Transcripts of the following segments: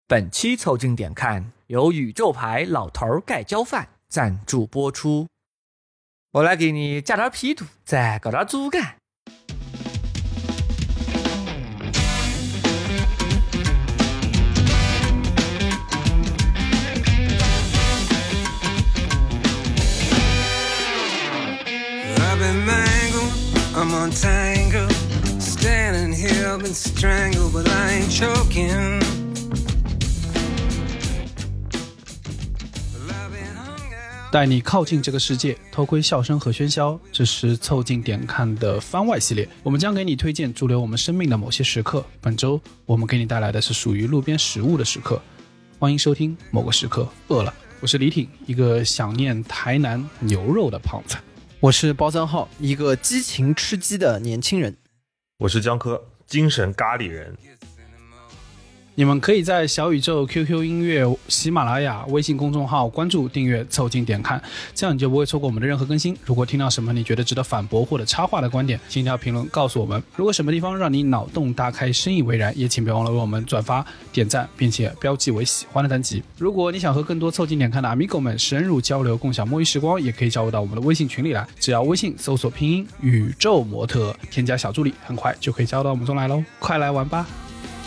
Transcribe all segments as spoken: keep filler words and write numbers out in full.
本期凑近点看由宇宙牌老头盖浇饭赞助播出。我来给你加点皮肚，再搞点猪肝。 I'm untangled, standing here, I've been strangled, but I ain't choking. 带你靠近这个世界，偷窥笑声和喧嚣。这是凑近点看的番外系列，我们将给你推荐驻留我们生命的某些时刻。本周我们给你带来的是属于路边食物的时刻，欢迎收听某个时刻饿了。我是李挺，一个想念台南牛肉的胖子。 我是包三号，一个激情吃鸡的年轻人。 我是江科，精神咖喱人。 你们可以在小宇宙、Q Q 音乐、喜马拉雅、微信公众号关注订阅凑近点看，这样你就不会错过我们的任何更新。如果听到什么你觉得值得反驳或者插话的观点，请条评论告诉我们。如果什么地方让你脑洞大开、深以为然，也请别忘了为我们转发、点赞，并且标记为喜欢的单集。如果你想和更多凑近点看的 Amigo 们深入交流，共享摸鱼时光，也可以加入到我们的微信群里来。只要微信搜索拼音宇宙模特，添加小助理，很快就可以加入到我们中来喽！快来玩吧！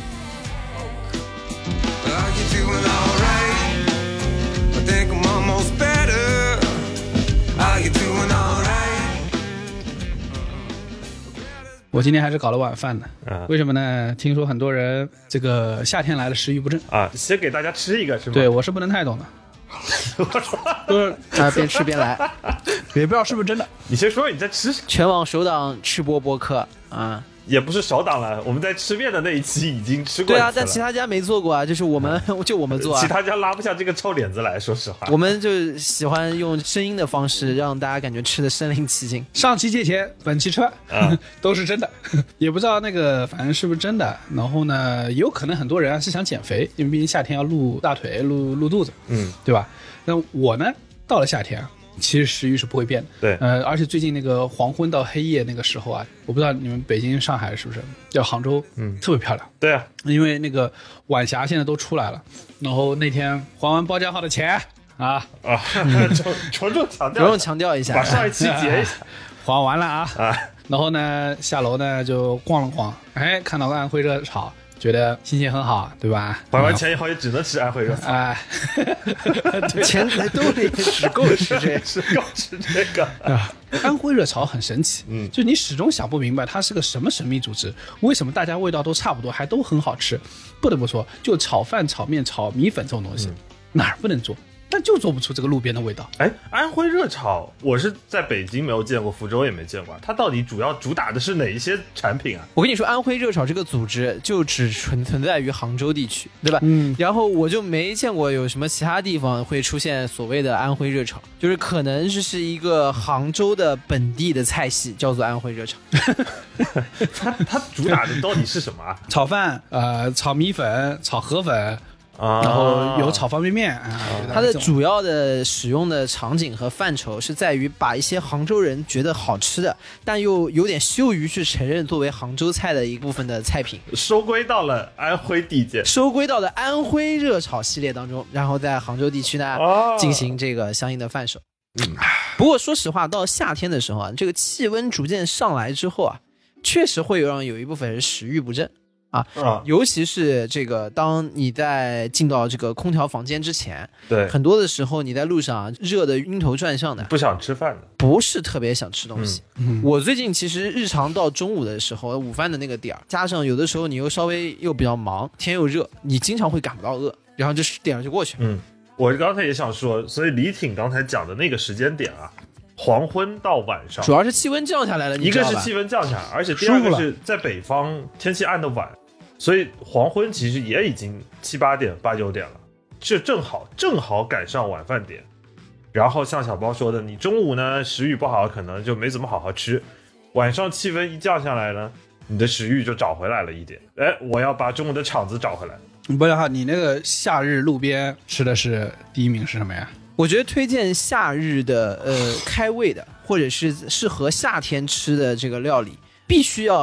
我今天还是搞了晚饭的、啊、为什么呢？听说很多人这个夏天来了食欲不振啊，先给大家吃一个是吗？ 对，我是不能太懂的就是啊，边吃边来也不知道是不是真的。 你先说你在吃啥？ 全网首档吃播播客啊， 也不是首档了，我们在吃面的那一期已经吃过一次了。 对啊，但其他家没做过啊，就是我们、啊、就我们做啊， 其他家拉不下这个臭脸子来，说实话。 我们就喜欢用声音的方式让大家感觉吃的身临其境。 上期借钱，本期吃饭、啊、都是真的，也不知道那个反正是不是真的。然后呢，有可能很多人啊是想减肥，因为毕竟夏天要露大腿、露露肚子，嗯，对吧？那我呢，到了夏天啊。其实食欲是不会变的， 对， 呃，而且最近那个黄昏到黑夜那个时候啊，我不知道你们北京、上海是不是，叫杭州，嗯，特别漂亮， 对啊， 因为那个晚霞现在都出来了，然后那天还完包家号的钱啊啊，重重强调， 重重强调一下， 把上一期结一下， 还完了啊啊，然后呢下楼呢就逛了逛，哎，看到个安徽热炒。觉得心情很好，对吧？ 还完钱以后也只能吃安徽热炒， 哎， 钱在兜里只够吃这个， 只够吃这个。 啊，安徽热炒很神奇，嗯，就你始终想不明白它是个什么神秘组织，为什么大家味道都差不多，还都很好吃？不得不说，就炒饭、炒面、炒米粉这种东西，嗯、哪儿不能做？但就做不出这个路边的味道。 哎，安徽热炒我是在北京没有见过，福州也没见过，它到底主要主打的是哪一些产品啊？ 我跟你说，安徽热炒这个组织就只存存在于杭州地区，对吧？嗯。然后我就没见过有什么其他地方会出现所谓的安徽热炒，就是可能是是一个杭州的本地的菜系，叫做安徽热炒。 它它主打的到底是什么啊？ 炒饭，呃，炒米粉，炒河粉。啊、然后有炒方便面、啊、 它的主要的使用的场景和范畴是在于把一些杭州人觉得好吃的但又有点羞于去承认作为杭州菜的一部分的菜品收归到了安徽地界， 收归到了安徽热炒系列当中，然后在杭州地区呢、啊、进行这个相应的贩售、嗯、不过说实话，到夏天的时候啊，这个气温逐渐上来之后啊，确实会有让有一部分人食欲不振啊，尤其是这个，当你在进到这个空调房间之前， 对， 很多的时候你在路上热的晕头转向的， 不想吃饭的， 不是特别想吃东西。嗯、我最近其实日常到中午的时候，午饭的那个点儿，加上有的时候你又稍微又比较忙，天又热，你经常会感不到饿，然后就点了就过去。 嗯，我刚才也想说，所以李挺刚才讲的那个时间点啊。黄昏到晚上， 主要是气温降下来了， 一个是气温降下来，而且第二个是在北方天气暗的晚，所以黄昏其实也已经七八点、八九点了，这正好正好赶上晚饭点。然后像小包说的，你中午呢食欲不好，可能就没怎么好好吃，晚上气温一降下来呢，你的食欲就找回来了一点。哎，我要把中午的场子找回来。 不是哈，你那个夏日路边吃的是第一名是什么呀？ 我觉得推荐夏日的呃开胃的，或者是适合夏天吃的这个料理，必须要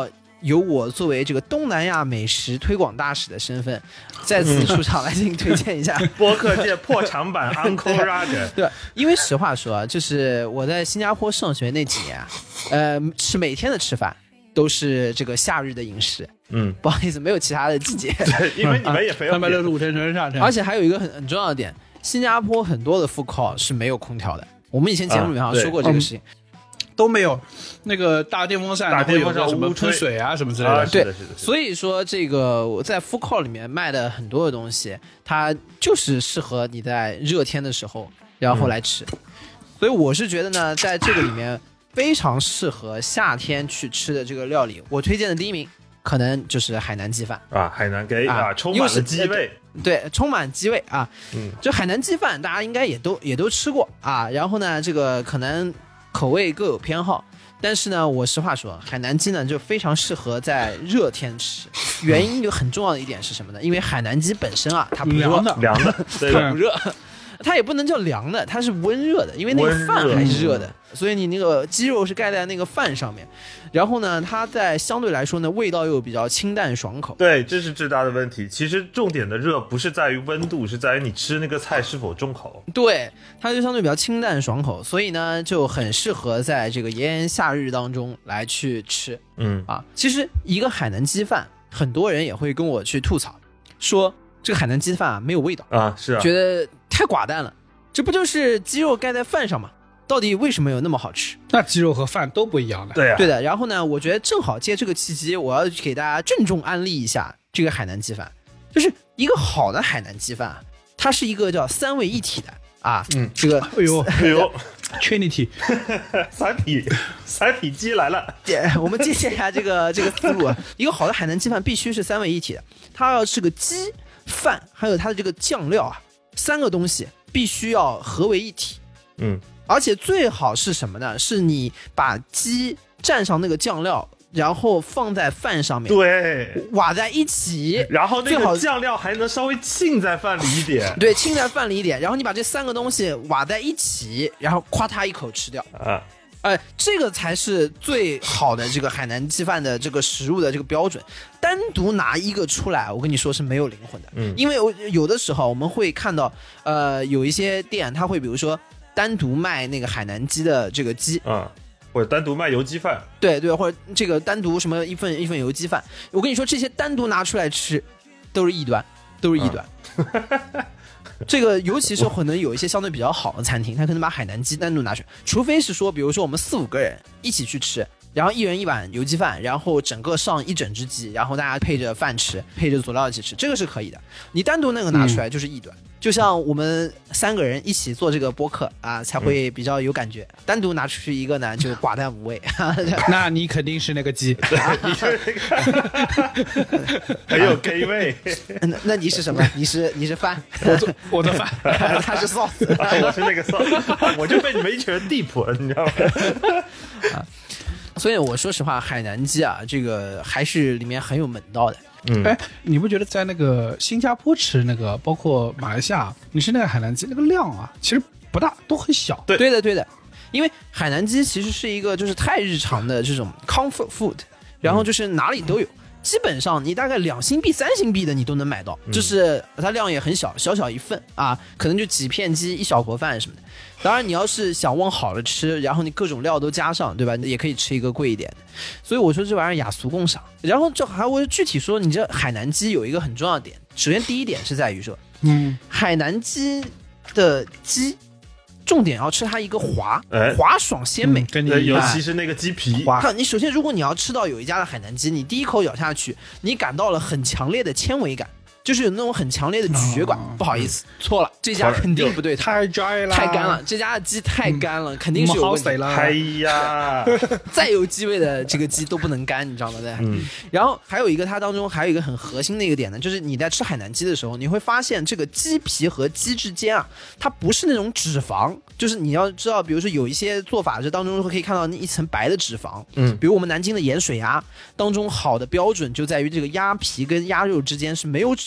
由我作为这个东南亚美食推广大使的身份，再次出场来进行推荐一下播客界破产版 Uncle Roger。 对，因为实话说啊，就是我在新加坡上学那几年啊，呃，是每天的吃饭都是这个夏日的饮食。 嗯， 不好意思，没有其他的季节。 对，因为你们也没有三百六十五天全是夏天。 而且还有一个很很重要的点，新加坡很多的 food court 是没有空调的。我们以前节目里面好像说过这个事情。 啊都没有，那个大电风扇， 大电风扇什么喷水啊什么之类的。 啊、 对， 是的是的是的， 所以说这个我在 food court 里面卖的很多的东西，它就是适合你在热天的时候然后来吃。嗯、所以我是觉得呢，在这个里面非常适合夏天去吃的这个料理，我推荐的第一名可能就是海南鸡饭啊，海南鸡啊，充满了鸡味。 对，充满鸡味啊。 嗯， 这海南鸡饭大家应该也都也都吃过啊。然后呢，这个可能口味各有偏好，但是呢，我实话说，海南鸡呢就非常适合在热天吃。原因有很重要的一点是什么呢？因为海南鸡本身啊，它不热， 凉的， 凉的，对它不热，它也不能叫凉的，它是温热的，因为那个饭还是热的，所以你那个鸡肉是盖在那个饭上面。然后呢，它在相对来说呢，味道又比较清淡爽口。 对，这是最大的问题。其实重点的热不是在于温度，是在于你吃那个菜是否重口。 对，它就相对比较清淡爽口，所以呢，就很适合在这个炎炎夏日当中来去吃。 嗯啊，其实一个海南鸡饭，很多人也会跟我去吐槽，说这个海南鸡饭啊没有味道啊，是啊， 觉得太寡淡了。这不就是鸡肉盖在饭上吗？到底为什么有那么好吃？ 那鸡肉和饭都不一样的。 对啊， 对的。然后呢，我觉得正好借这个契机，我要给大家郑重安利一下这个海南鸡饭。就是一个好的海南鸡饭啊，它是一个叫三位一体的啊。嗯，这个哎呦哎呦 ，Trinity 三体三体鸡来了。 我们借鉴一下这个这个思路啊。一个好的海南鸡饭必须是三位一体的，它要是个鸡饭，还有它的这个酱料啊，三个东西必须要合为一体。 嗯。 而且最好是什么呢？是你把鸡蘸上那个酱料，然后放在饭上面， 对， 挖在一起， 然后那个酱料还能稍微浸在饭里一点， 对，浸在饭里一点，然后你把这三个东西挖在一起，然后夸它一口吃掉啊。 哎，这个才是最好的这个海南鸡饭的这个食物的这个标准。单独拿一个出来，我跟你说是没有灵魂的。 嗯， 因为有的时候我们会看到，呃，有一些店它会比如说单独卖那个海南鸡的这个鸡啊、嗯，或者单独卖油鸡饭， 对对，或者这个单独什么一份一份油鸡饭。我跟你说，这些单独拿出来吃都是异端，都是异端。嗯这个尤其是可能有一些相对比较好的餐厅，他可能把海南鸡单独拿出来，除非是说，比如说我们四五个人一起去吃，然后一人一碗油鸡饭，然后整个上一整只鸡，然后大家配着饭吃，配着佐料一起吃，这个是可以的。你单独那个拿出来就是异端。嗯，就像我们三个人一起做这个播客啊，才会比较有感觉。嗯、单独拿出去一个呢，就寡淡无味。 那你肯定是那个鸡， 你是那个很有 gay 味。 那那你是什么？你是你是饭？ 我做我的饭， 他是 sauce， 我是那个 sauce， 我就被你们一群人 deep， 你知道吗？ 啊，所以我说实话，海南鸡啊，这个还是里面很有门道的。 嗯， 哎，你不觉得在那个新加坡吃那个，包括马来西亚，你吃那个海南鸡那个量啊，其实不大，都很小。 对对的对的，因为海南鸡其实是一个就是太日常的这种 comfort food， 然后就是哪里都有。嗯，基本上你大概两新币、三新币的你都能买到，就是它量也很小，小小一份啊，可能就几片鸡、一小坨饭什么的。当然，你要是想往好了吃，然后你各种料都加上，对吧？也可以吃一个贵一点的。所以我说这玩意儿雅俗共赏。然后这还我具体说，你这海南鸡有一个很重要的点，首先第一点是在于说，嗯，海南鸡的鸡。重点要吃它一个滑， 哎、 滑爽鲜美， 嗯、跟你对，尤其是那个鸡皮。 滑，你首先如果你要吃到有一家的海南鸡，你第一口咬下去，你感到了很强烈的纤维感，就是有那种很强烈的咀嚼感。哦、不好意思，错了，这家肯定不对， 太 dry 了， 太干了，这家的鸡太干了，嗯、肯定是有问题了。 哎呀， 再有鸡味的这个鸡都不能干，你知道吗？对。嗯。然后还有一个，它当中还有一个很核心的一个点呢，就是你在吃海南鸡的时候，你会发现这个鸡皮和鸡之间啊，它不是那种脂肪。就是你要知道，比如说有一些做法，这当中可以看到那一层白的脂肪，嗯，比如我们南京的盐水鸭当中，好的标准就在于这个鸭皮跟鸭肉之间是没有脂肪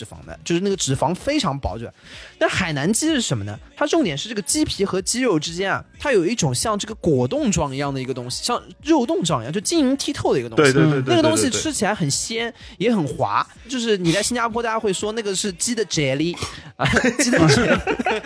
肪的，就是那个脂肪非常薄着。但海南鸡是什么呢？它重点是这个鸡皮和鸡肉之间啊，它有一种像这个果冻状一样的一个东西，像肉冻状一样，就晶莹剔透的一个东西。 对对对对， 那个东西吃起来很鲜，也很滑。就是你在新加坡，大家会说那个是鸡的 jelly 啊，鸡的 jelly，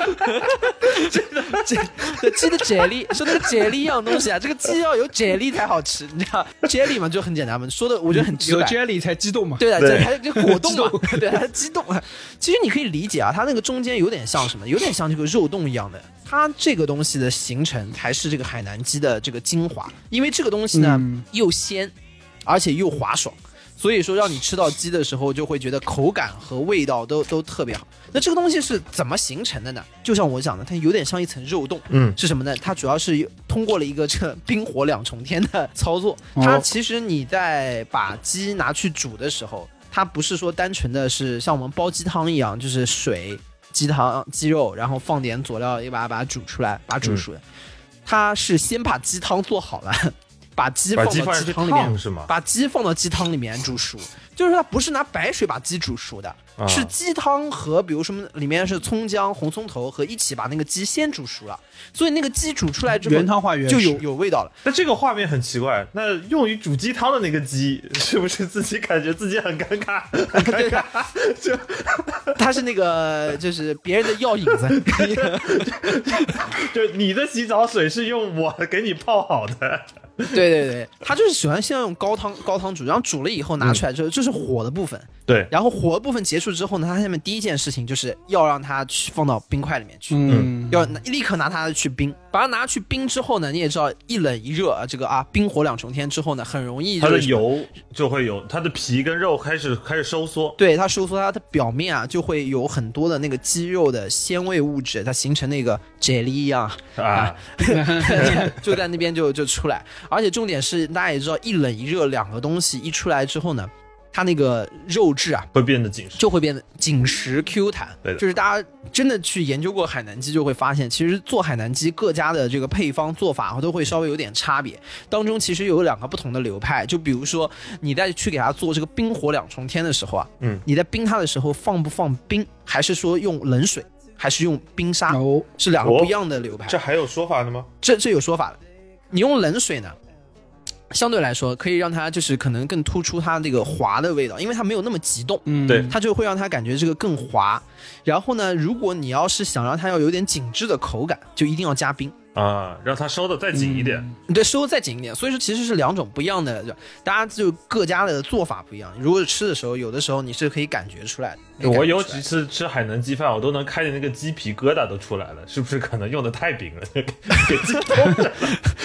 鸡的 jelly， 说那个 jelly 一样东西啊，这个鸡要有 jelly 才好吃，你知道 jelly 嘛，就很简单嘛，说的我觉得很直白， 有 jelly 才激动嘛。 对的，对，还有这个果冻嘛，对，它激动啊。其实你可以理解啊，它那个中间有点像什么，有点像这个肉冻一样的。它这个东西的形成才是这个海南鸡的这个精华，因为这个东西呢、嗯、又鲜，而且又滑爽。所以说让你吃到鸡的时候就会觉得口感和味道都都特别好。那这个东西是怎么形成的呢？就像我讲的，它有点像一层肉冻。嗯，是什么呢？它主要是通过了一个这冰火两重天的操作。它其实你在把鸡拿去煮的时候，它不是说单纯的是像我们煲鸡汤一样，就是水、鸡汤、鸡肉，然后放点佐料，一把把它煮出来，把它煮熟的。嗯、它是先把鸡汤做好了。把鸡放到鸡汤里面，把鸡放到鸡汤里面煮熟，就是它不是拿白水把鸡煮熟的，啊、是鸡汤和比如说里面是葱姜、红葱头和一起把那个鸡先煮熟了，所以那个鸡煮出来之后原汤化原就有有味道了。 那这个画面很奇怪，那用于煮鸡汤的那个鸡是不是自己感觉自己很尴尬？很尴尬，就它是那个就是别人的药引子， 就你的洗澡水是用我给你泡好的。 对对对，他就是喜欢先用高汤高汤煮，然后煮了以后拿出来之后，这、嗯、是火的部分。 对， 然后火的部分结束之后呢，他下面第一件事情就是要让它去放到冰块里面去，嗯，要立刻拿它去冰，把它拿去冰之后呢，你也知道一冷一热啊，这个啊冰火两重天之后呢，很容易它的油就会有它的皮跟肉开始开始收缩， 对，它收缩，它的表面啊就会有很多的那个鸡肉的鲜味物质，它形成那个 jelly 一样啊，啊就在那边就就出来。而且重点是大家也知道，一冷一热两个东西一出来之后呢，它那个肉质啊会变得紧实， 就会变得紧实 Q 弹。对，就是大家真的去研究过海南鸡，就会发现其实做海南鸡各家的这个配方做法都会稍微有点差别，当中其实有两个不同的流派。就比如说你在去给它做这个冰火两重天的时候啊，嗯，你在冰它的时候放不放冰，还是说用冷水，还是用冰沙，哦、是两个不一样的流派。 哦、这还有说法的吗？ 这这有说法的。你用冷水呢，相对来说可以让它就是可能更突出它这个滑的味道，因为它没有那么急冻， 嗯，对， 它就会让它感觉这个更滑。然后呢，如果你要是想让它要有点紧致的口感，就一定要加冰啊，让它收的再紧一点。 嗯、对，收的再紧一点。所以说其实是两种不一样的，大家就各家的做法不一样。如果吃的时候，有的时候你是可以感觉出来的。 我尤其是吃海南鸡饭，我都能看见那个鸡皮疙瘩都出来了，是不是可能用的太冰了，给鸡冻着了？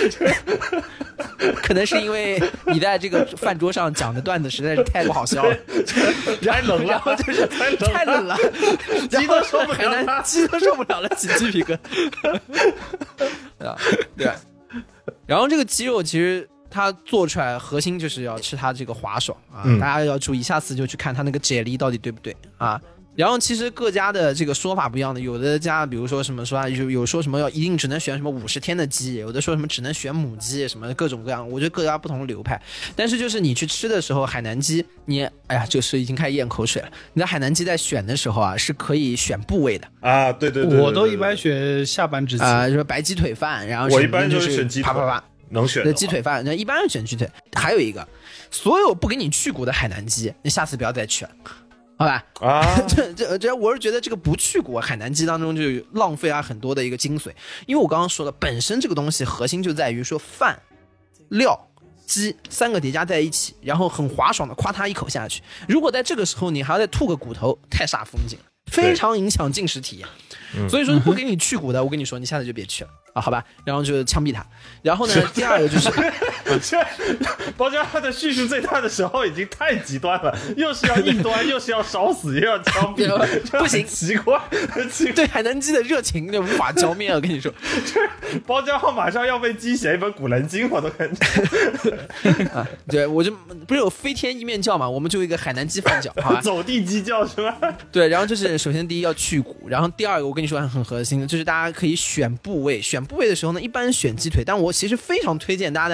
可能是因为你在这个饭桌上讲的段子实在是太不好笑了， 太冷了， 然后就是太冷了， 鸡都受不了了， 鸡都受不了了，起鸡皮疙瘩。对，然后这个鸡肉其实它做出来核心就是要吃它这个滑爽啊，嗯、大家要注意，下次就去看它那个啫喱到底对不对啊。然后其实各家的这个说法不一样的，有的家比如说什么说有有说什么要一定只能选什么五十天的鸡，有的说什么只能选母鸡，什么各种各样，我觉得各家不同的流派。但是就是你去吃的时候，海南鸡你哎呀，这是已经开始咽口水了。你在海南鸡在选的时候啊，是可以选部位的啊，对对 对, 对, 对, 对, 对， 我都一般选下半只鸡啊，就是白鸡腿饭，然后我一般就是选鸡腿，啪啪啪，能选的鸡腿饭，那一般是选鸡腿。还有一个，所有不给你去骨的海南鸡，你下次不要再去了。好吧啊，这这这，我是觉得这个不去骨海南鸡当中就浪费了很多的一个精髓，因为我刚刚说了，本身这个东西核心就在于说饭、料、鸡三个叠加在一起，然后很滑爽的夸它一口下去。如果在这个时候你还要再吐个骨头，太煞风景了，非常影响进食体验。所以说不给你去骨的，我跟你说，你下次就别去了啊，好吧？然后就枪毙他。然后呢，第二个就是这包家他的叙述最大的时候已经太极端了，又是要硬端，又是要烧死，又要枪毙， 不行， 奇怪， 对海南鸡的热情就无法浇灭了。我跟你说， 包家浩马上要被鸡写一本《古兰经》，我都感觉啊，对，我就不是有飞天一面教嘛，我们就有一个海南鸡饭教，好吧？ 走地鸡教是吧？ 对，然后就是首先第一要去骨，然后第二个我跟你说很核心的，就是大家可以选部位，选部位的时候呢，一般选鸡腿，但我其实非常推荐大家在很多的时候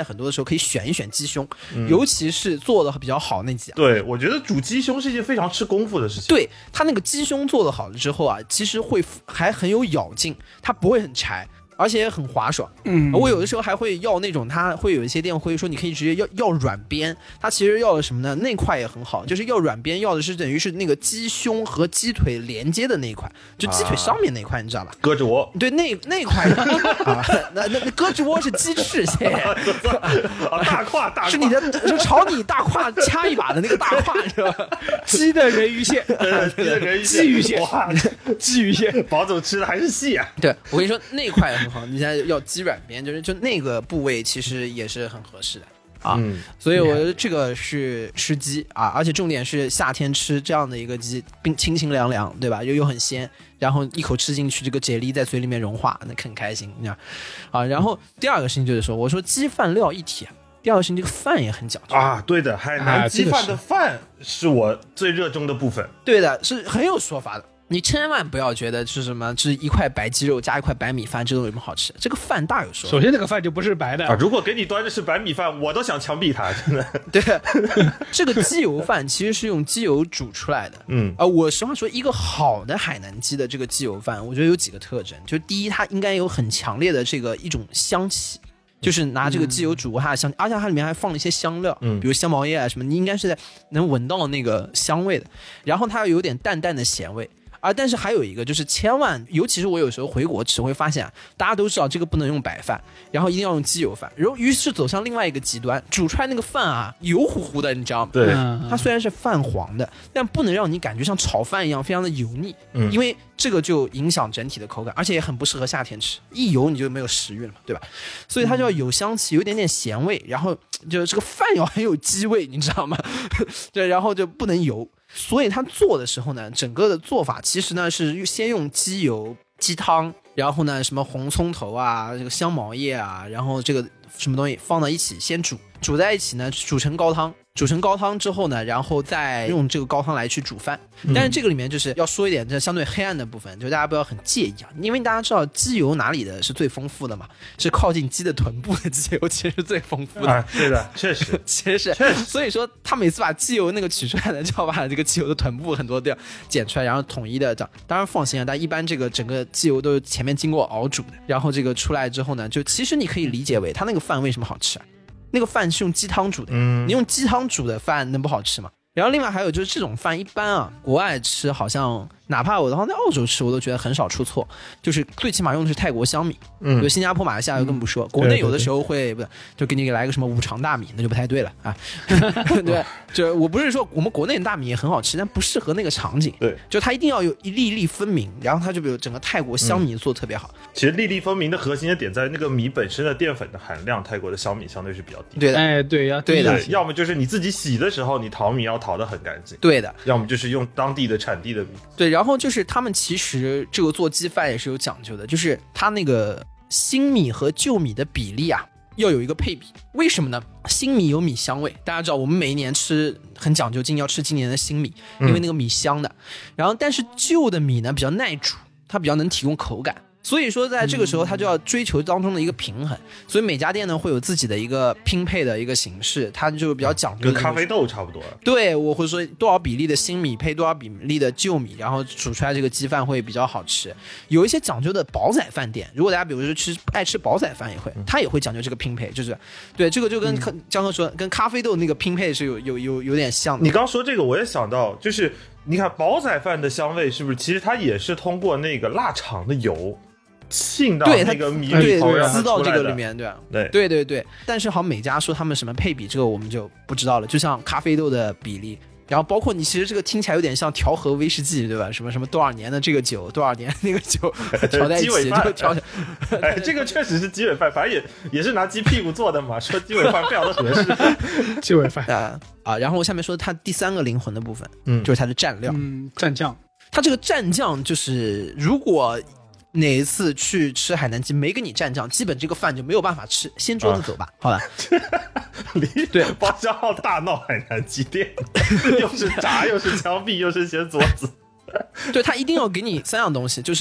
候可以选一选鸡胸，嗯、尤其是做的比较好那几样。 对，我觉得煮鸡胸是一件非常吃功夫的事情。 对，它那个鸡胸做的好了之后啊，其实会还很有咬劲，它不会很柴。而且也很滑爽，嗯，我有的时候还会要那种，它会有一些店会说你可以直接要要软边，它其实要的什么呢？那块也很好，就是要软边，要的是等于是那个鸡胸和鸡腿连接的那一块，就鸡腿上面那块，你知道吧？ 胳肢窝， 对，那那块啊，那那那胳肢窝是鸡翅，谢谢。 啊，大胯大胯是你的，是朝你大胯掐一把的那个大胯是吧？ 鸡的人鱼线， 鸡的人鱼线，鲫鱼线， 哇， 鲫鱼线， 宝总吃的还是细啊。 对，我跟你说那块很好，你现在要鸡软边，就是就那个部位其实也是很合适的啊。嗯、所以我觉得这个是吃鸡啊，而且重点是夏天吃这样的一个鸡，并清清凉凉，对吧？又又很鲜，然后一口吃进去，这个啫喱在嘴里面融化，那很开心，你知道啊。然后第二个事情就是说，我说鸡饭料一体。第二个是这个饭也很讲究啊，对的，海南鸡饭的饭是我最热衷的部分。 对的，是很有说法的。你千万不要觉得是什么，是一块白鸡肉加一块白米饭，这种有什么好吃？这个饭大有说法。 首先，这个饭就不是白的啊！如果给你端的是白米饭，我都想枪毙他，真的。 对，这个鸡油饭其实是用鸡油煮出来的。嗯啊、呃，我实话说，一个好的海南鸡的这个鸡油饭，我觉得有几个特征，就第一，它应该有很强烈的这个一种香气。就是拿这个鸡油煮过它的香，嗯、而且它里面还放了一些香料，嗯，比如香茅叶啊什么，你应该是在能闻到那个香味的。然后它有点淡淡的咸味，啊，但是还有一个就是千万，尤其是我有时候回国吃会发现、啊，大家都知道这个不能用白饭，然后一定要用鸡油饭，然后于是走向另外一个极端，煮出来那个饭啊油乎乎的，你知道吗？ 对， 它虽然是泛黄的，但不能让你感觉像炒饭一样非常的油腻，嗯，因为这个就影响整体的口感，而且也很不适合夏天吃，一油你就没有食欲了嘛，对吧？所以它就要有香气，有一点点咸味，然后就这个饭要很有鸡味，你知道吗？对，然后就不能油。所以他做的时候呢，整个的做法其实呢是先用鸡油、鸡汤，然后呢什么红葱头啊、这个香茅叶啊，然后这个什么东西放到一起先煮，煮在一起呢，煮成高汤。煮成高汤之后呢，然后再用这个高汤来去煮饭。但是这个里面就是要说一点，这相对黑暗的部分，就大家不要很介意啊，因为大家知道鸡油哪里的是最丰富的嘛，是靠近鸡的臀部的鸡油其实是最丰富的。 啊，对的，确实， 其实是，确实。所以说他每次把鸡油那个取出来呢，就要把这个鸡油的臀部很多地方剪出来，然后统一的这样。当然放心啊，但一般这个整个鸡油都是前面经过熬煮的，然后这个出来之后呢，就其实你可以理解为它那个饭为什么好吃啊？那个饭是用鸡汤煮的，嗯，你用鸡汤煮的饭能不好吃吗？然后另外还有就是这种饭一般啊，国外吃好像哪怕我的话在澳洲吃，我都觉得很少出错，就是最起码用的是泰国香米，嗯，就新加坡、马来西亚就更不说，嗯、国内有的时候会不就给你来个什么五常大米，那就不太对了啊。对，就我不是说我们国内的大米也很好吃，但不适合那个场景。 对， 就它一定要有一粒粒分明，然后它就比如整个泰国香米做得特别好。 嗯、其实粒粒分明的核心的点在那个米本身的淀粉的含量，泰国的香米相对是比较低。 对的， 哎，对呀， 对的， 要么就是你自己洗的时候，你淘米要淘得很干净。 对的， 要么就是用当地的产地的米。 对，然后就是他们其实这个做鸡饭也是有讲究的，就是它那个新米和旧米的比例啊要有一个配比。为什么呢？新米有米香味，大家知道我们每一年吃很讲究，今年要吃今年的新米，因为那个米香的。嗯、然后但是旧的米呢比较耐煮，它比较能提供口感。所以说在这个时候它就要追求当中的一个平衡，所以每家店呢会有自己的一个拼配的一个形式，它就比较讲究， 跟咖啡豆差不多。 对，我会说多少比例的新米配多少比例的旧米，然后煮出来这个鸡饭会比较好吃。有一些讲究的煲仔饭店，如果大家比如说吃爱吃煲仔饭也会，它也会讲究这个拼配，就是对这个就跟江哥说跟咖啡豆那个拼配是有有有有点像的。 你刚说这个我也想到，就是你看煲仔饭的香味是不是其实它也是通过那个腊肠的油浸到那个米里头， 滋到这个里面，对吧？ 对对对对。但是好像每家说他们什么配比，这个我们就不知道了。就像咖啡豆的比例，然后包括你其实这个听起来有点像调和威士忌，对吧？什么什么多少年的这个酒，多少年那个酒调在一起就调。 哎，这个确实是鸡尾饭，反正也也是拿鸡屁股做的嘛，说鸡尾饭非常的合适。 鸡尾饭啊啊！然后我下面说它第三个灵魂的部分，嗯，就是它的蘸料， 嗯，蘸酱。 它这个蘸酱就是如果哪一次去吃海南鸡没给你蘸酱，基本这个饭就没有办法吃，先桌子走吧，啊、好吧。 对，包厢号大闹海南鸡店，又是闸又是墙壁又是掀桌子。 对，他一定要给你三样东西，就是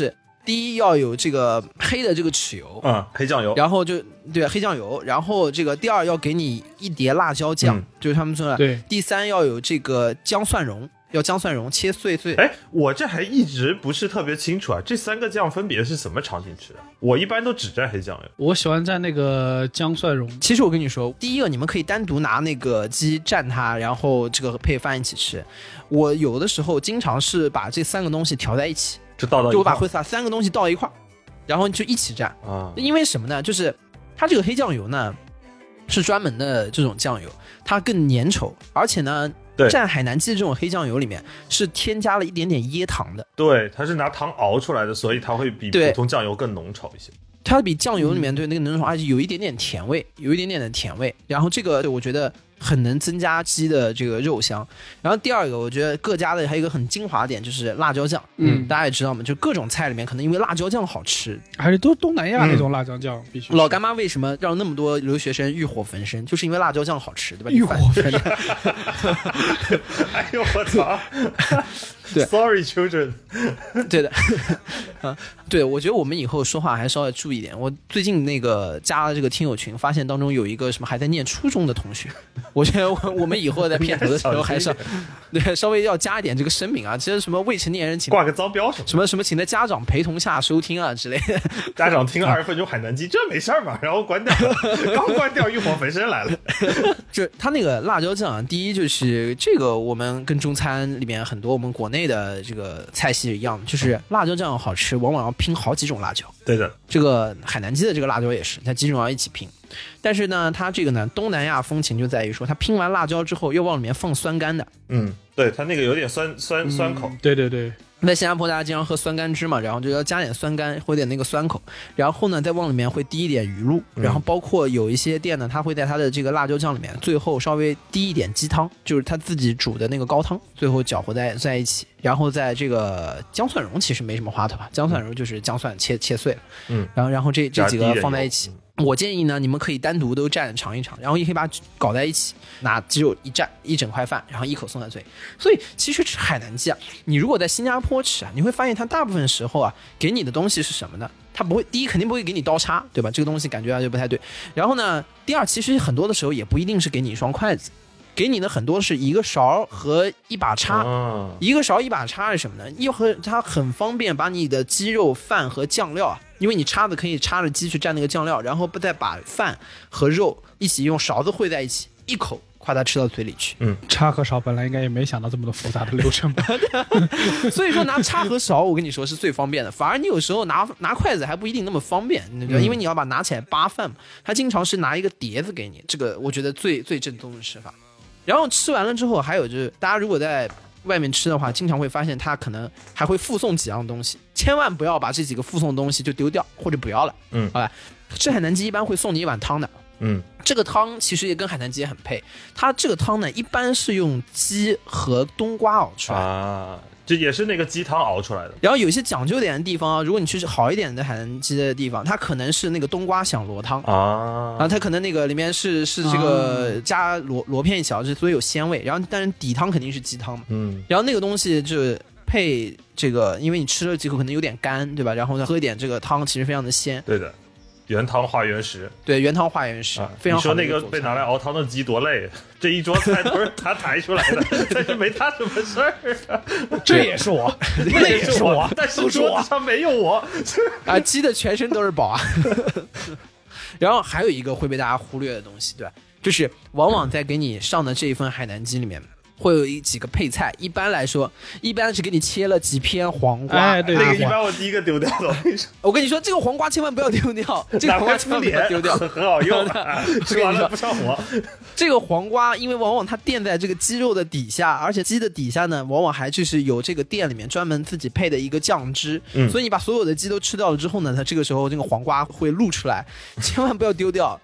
第一要有这个黑的这个豉油， 嗯，黑酱油， 然后就对黑酱油，然后这个第二要给你一碟辣椒酱， 嗯、 就是他们说的。 对， 第三要有这个姜蒜蓉，要姜蒜蓉切碎碎。 哎，我这还一直不是特别清楚啊，这三个酱分别是什么场景吃的？我一般都只蘸黑酱油， 我喜欢蘸那个姜蒜蓉。 其实我跟你说，第一个你们可以单独拿那个鸡蘸它，然后这个配饭一起吃。我有的时候经常是把这三个东西调在一起。 就倒到一就我把会撒三个东西倒一块，然后就一起蘸啊。 因为什么呢？就是它这个黑酱油呢是专门的这种酱油，它更粘稠，而且呢，蘸海南鸡这种黑酱油里面是添加了一点点椰糖的。 对，它是拿糖熬出来的，所以它会比普通酱油更浓稠一些。 它比酱油里面对那个浓稠，而且有一点点甜味，有一点点的甜味。然后这个我觉得很能增加鸡的这个肉香。然后第二个，我觉得各家的还有一个很精华点就是辣椒酱。嗯，大家也知道嘛，就各种菜里面可能因为辣椒酱好吃， 还是都东南亚那种辣椒酱、嗯、必须。 老干妈为什么让那么多留学生欲火焚身？就是因为辣椒酱好吃，对吧？ 欲火焚身。 哎呦我操！ 对 ，Sorry children。 对的，啊，对，我觉得我们以后说话还稍微注意点。我最近那个加了这个听友群，发现当中有一个什么还在念初中的同学，我觉得我我们以后在片头的时候还是要对稍微要加一点这个声明啊，其实什么未成年人请挂个脏标什么什么什么请的家长陪同下收听啊之类的， 家长听二十分钟海南鸡这没事嘛，然后关掉了，刚关掉欲火焚身来了。 就他那个辣椒酱啊，第一就是这个我们跟中餐里面很多我们国内的这个菜系一样，就是辣椒酱好吃往往要拼好几种辣椒。 对的， 这个海南鸡的这个辣椒也是，它几种要一起拼。但是呢，它这个呢，东南亚风情就在于说，它拼完辣椒之后又往里面放酸柑的。 嗯，对，它那个有点酸酸酸口。 嗯、对对对。 在新加坡大家经常喝酸柑汁嘛，然后就要加点酸柑，会有点那个酸口，然后呢再往里面会滴一点鱼露，然后包括有一些店呢，它会在它的这个辣椒酱里面最后稍微滴一点鸡汤，就是它自己煮的那个高汤，最后搅和在在一起，然后在这个姜蒜蓉其实没什么花头吧，姜蒜蓉就是姜蒜切切碎了，嗯，然后然后这这几个放在一起。我建议呢，你们可以单独都蘸尝一尝，然后也可以把它搞在一起，拿鸡肉一蘸，一整块饭，然后一口送在嘴。所以其实吃海南鸡啊，你如果在新加坡吃啊，你会发现它大部分时候啊，给你的东西是什么呢？它不会，第一肯定不会给你刀叉，对吧？这个东西感觉就不太对。然后呢，第二其实很多的时候也不一定是给你一双筷子。给你的很多是一个勺和一把叉、哦、一个勺一把叉是什么呢？一和它很方便把你的鸡肉饭和酱料啊，因为你叉子可以插着鸡去蘸那个酱料，然后不再把饭和肉一起用勺子烩在一起，一口夸它吃到嘴里去。 嗯，叉和勺本来应该也没想到这么多复杂的流程吧。 所以说拿叉和勺我跟你说是最方便的，反而你有时候拿拿筷子还不一定那么方便，嗯、因为你要把拿起来扒饭嘛，他经常是拿一个碟子给你，这个我觉得最最正宗的吃法。然后吃完了之后，还有就是大家如果在外面吃的话，经常会发现他可能还会附送几样东西，千万不要把这几个附送的东西就丢掉或者不要了。嗯，好吧，吃海南鸡一般会送你一碗汤的。嗯，这个汤其实也跟海南鸡很配，它这个汤呢一般是用鸡和冬瓜熬出来的啊。这也是那个鸡汤熬出来的。 然后有一些讲究点的地方，如果你去好一点的海南鸡的地方，它可能是那个冬瓜响螺汤啊，然后它可能那个里面是是这个加螺螺片一小，所以有鲜味。然后但是底汤肯定是鸡汤嘛，嗯，然后那个东西就配这个，因为你吃了几口可能有点干，对吧？然后再喝一点这个汤，其实非常的鲜。 对的。原汤化原食， 对，原汤化原食，啊、非常好。 你说那个被拿来熬汤的鸡多累，这一桌菜都是他抬出来的，但是没他什么事儿、啊。 这也是我，那也是我， 但是桌子上没有我啊！鸡的全身都是宝啊。然后还有一个会被大家忽略的东西，对吧？就是往往在给你上的这一份海南鸡里面。会有几个配菜，一般来说，一般是给你切了几片黄瓜。 哎，对， 那个一般我第一个丢掉了。 我跟你说，这个黄瓜千万不要丢掉，这个黄瓜千万不要丢掉， 很好用的，吃完了不上火。 这个黄瓜，因为往往它垫在这个鸡肉的底下，而且鸡的底下呢，往往还就是有这个店里面专门自己配的一个酱汁，嗯、所以你把所有的鸡都吃掉了之后呢，它这个时候这个黄瓜会露出来，千万不要丢掉。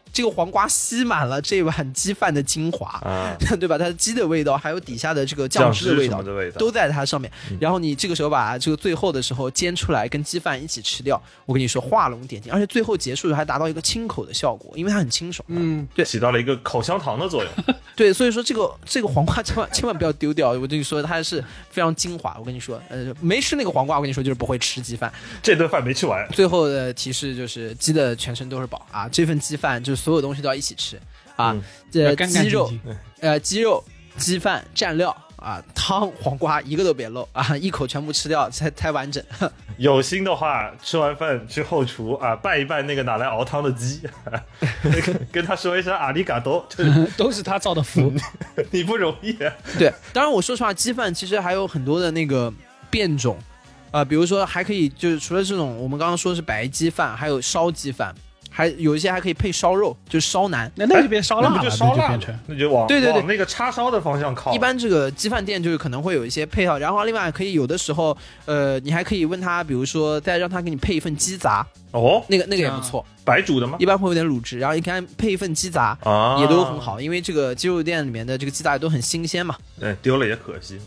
这个黄瓜吸满了这碗鸡饭的精华， 啊， 对吧？它的鸡的味道，还有底下的这个酱汁的味道， 酱汁什么的味道都在它上面。然后你这个时候把这个最后的时候煎出来，跟鸡饭一起吃掉，我跟你说画龙点睛，而且最后结束还达到一个清口的效果，因为它很清爽。 嗯， 对起到了一个口香糖的作用。 对，所以说这个这个黄瓜千万千万不要丢掉，我跟你说它是非常精华。我跟你说，呃，没吃那个黄瓜，我跟你说就是不会吃鸡饭。 这顿饭没吃完。 最后的提示就是鸡的全身都是宝啊，这份鸡饭就是所有东西都要一起吃啊， 嗯这干干鸡肉净净呃鸡肉鸡饭蘸料啊，汤黄瓜一个都别漏啊，一口全部吃掉才才完整。 有心的话，吃完饭去后厨啊，拌一拌那个拿来熬汤的鸡，跟他说一声阿里嘎多，就是都是他造的福。 你不容易。 对，当然我说实话，鸡饭其实还有很多的那个变种，呃，比如说还可以就是除了这种我们刚刚说的是白鸡饭，还有烧鸡饭。还有一些还可以配烧肉，就是烧腩， 那那就变烧辣了， 那不就烧辣了那就变成那就往对对对往那个叉烧的方向靠。 一般这个鸡饭店就是可能会有一些配套，然后另外可以有的时候，呃，你还可以问他，比如说再让他给你配一份鸡杂， 哦， 那个那个也不错， 白煮的吗？ 一般会有点卤汁，然后你看配一份鸡杂啊， 也都很好，因为这个鸡肉店里面的这个鸡杂也都很新鲜嘛。 对，丢了也可惜。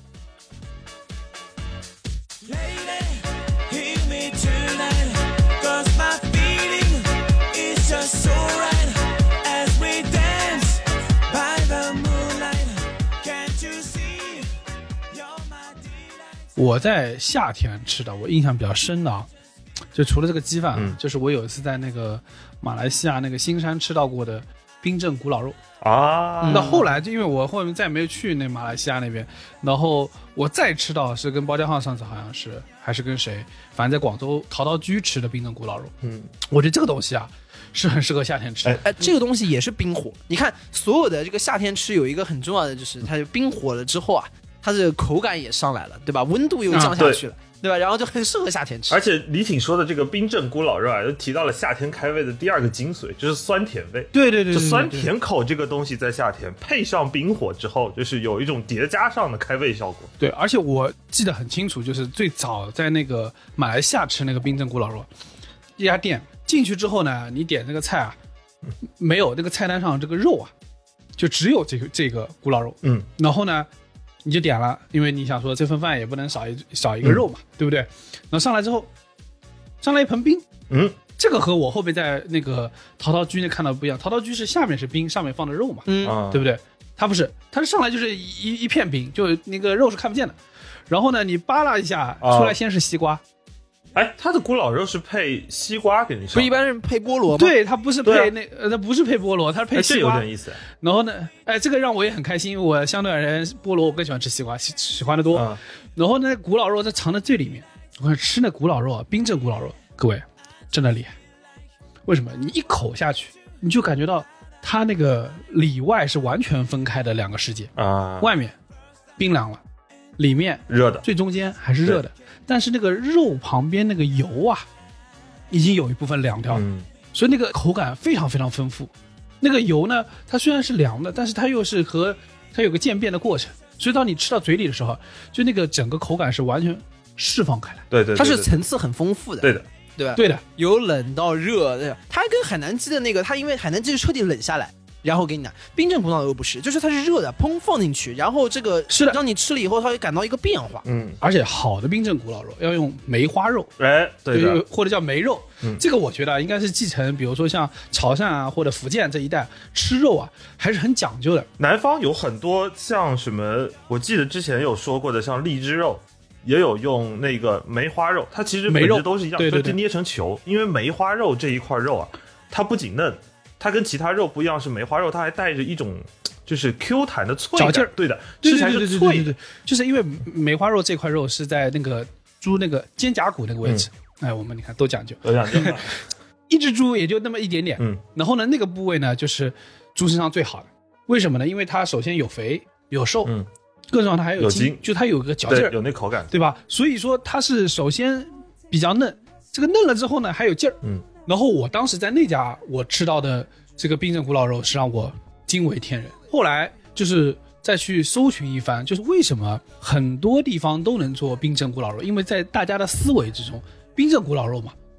我在夏天吃的，我印象比较深的啊，就除了这个鸡饭， 嗯就是我有一次在那个马来西亚那个新山吃到过的冰镇古老肉啊。 那后来就因为我后面再没有去那马来西亚那边，然后我再吃到是跟包家浩上次好像是还是跟谁，反正在广州陶陶居吃的冰镇古老肉。 嗯， 我觉得这个东西啊是很适合夏天吃的。 哎，这个东西也是冰火。你看，所有的这个夏天吃有一个很重要的，就是它冰火了之后啊，它的口感也上来了，对吧？温度又降下去了，对, 对吧？然后就很适合夏天吃。 而且李挺说的这个冰镇古老肉啊，又提到了夏天开胃的第二个精髓，就是酸甜味。 对对对， 就酸甜口这个东西在夏天配上冰火之后，就是有一种叠加上的开胃效果。 对，而且我记得很清楚，就是最早在那个马来西亚吃那个冰镇古老肉，一家店进去之后呢，你点这个菜啊，没有那个菜单上这个肉啊，就只有这个这个古老肉。 嗯， 然后呢，你就点了，因为你想说这份饭也不能少一少一个肉嘛，嗯、对不对？然后上来之后，上来一盆冰， 嗯， 这个和我后面在那个陶陶居那看到不一样，陶陶居是下面是冰，上面放的肉嘛， 嗯， 对不对？它不是，它是上来就是一一片冰，就那个肉是看不见的。然后呢，你扒拉一下，出来先是西瓜。 哎，它的古老肉是配西瓜给你上， 不是一般是配菠萝吗？ 对，它不是配那，呃，它不是配菠萝，它是配西瓜。 哎、这有点意思。 然后呢，哎，这个让我也很开心，因为我相对而言菠萝我更喜欢吃西瓜，喜喜欢的多。 嗯、 然后呢，古老肉它藏在最里面，我看吃那古老肉啊，冰镇古老肉，各位真的厉害。为什么？你一口下去，你就感觉到它那个里外是完全分开的两个世界啊， 外面冰凉了，里面热的， 最中间还是热的。但是那个肉旁边那个油啊，已经有一部分凉掉了， 嗯、 所以那个口感非常非常丰富。那个油呢，它虽然是凉的，但是它又是和它有个渐变的过程，所以当你吃到嘴里的时候，就那个整个口感是完全释放开来。 对 对, 对, 对， 它是层次很丰富的。 对的， 对吧？ 对的， 由冷到热，对吧？它跟海南鸡的那个，它因为海南鸡是彻底冷下来。然后给你拿冰镇古老肉不是，就是它是热的，砰放进去，然后这个是的， 让你吃了以后，它会感到一个变化。 嗯， 而且好的冰镇古老肉要用梅花肉， 哎，对的， 或者叫梅肉。 嗯， 这个我觉得应该是继承，比如说像潮汕啊或者福建这一带吃肉啊，还是很讲究的。 南方有很多像什么，我记得之前有说过的，像荔枝肉。也有用那个梅花肉，它其实本质都是一样， 对对对， 就捏成球。因为梅花肉这一块肉啊，它不仅嫩，它跟其他肉不一样，是梅花肉它还带着一种就是 Q 弹的脆感， 劲儿， 对的，吃起来是脆的。 对对对对，就是因为梅花肉这块肉是在那个猪那个肩胛骨那个位置，嗯、哎，我们你看都讲究， 都讲究， 一只猪也就那么一点点， 嗯， 然后呢，那个部位呢就是猪身上最好的，为什么呢？因为它首先有肥有瘦， 嗯。 更重要，它还有筋，就它有个嚼劲儿， 有那口感， 对吧？所以说它是首先比较嫩，这个嫩了之后呢还有劲儿， 嗯。 然后我当时在那家我吃到的这个冰镇古老肉是让我惊为天人。后来就是再去搜寻一番，就是为什么很多地方都能做冰镇古老肉，因为在大家的思维之中，冰镇古老肉嘛，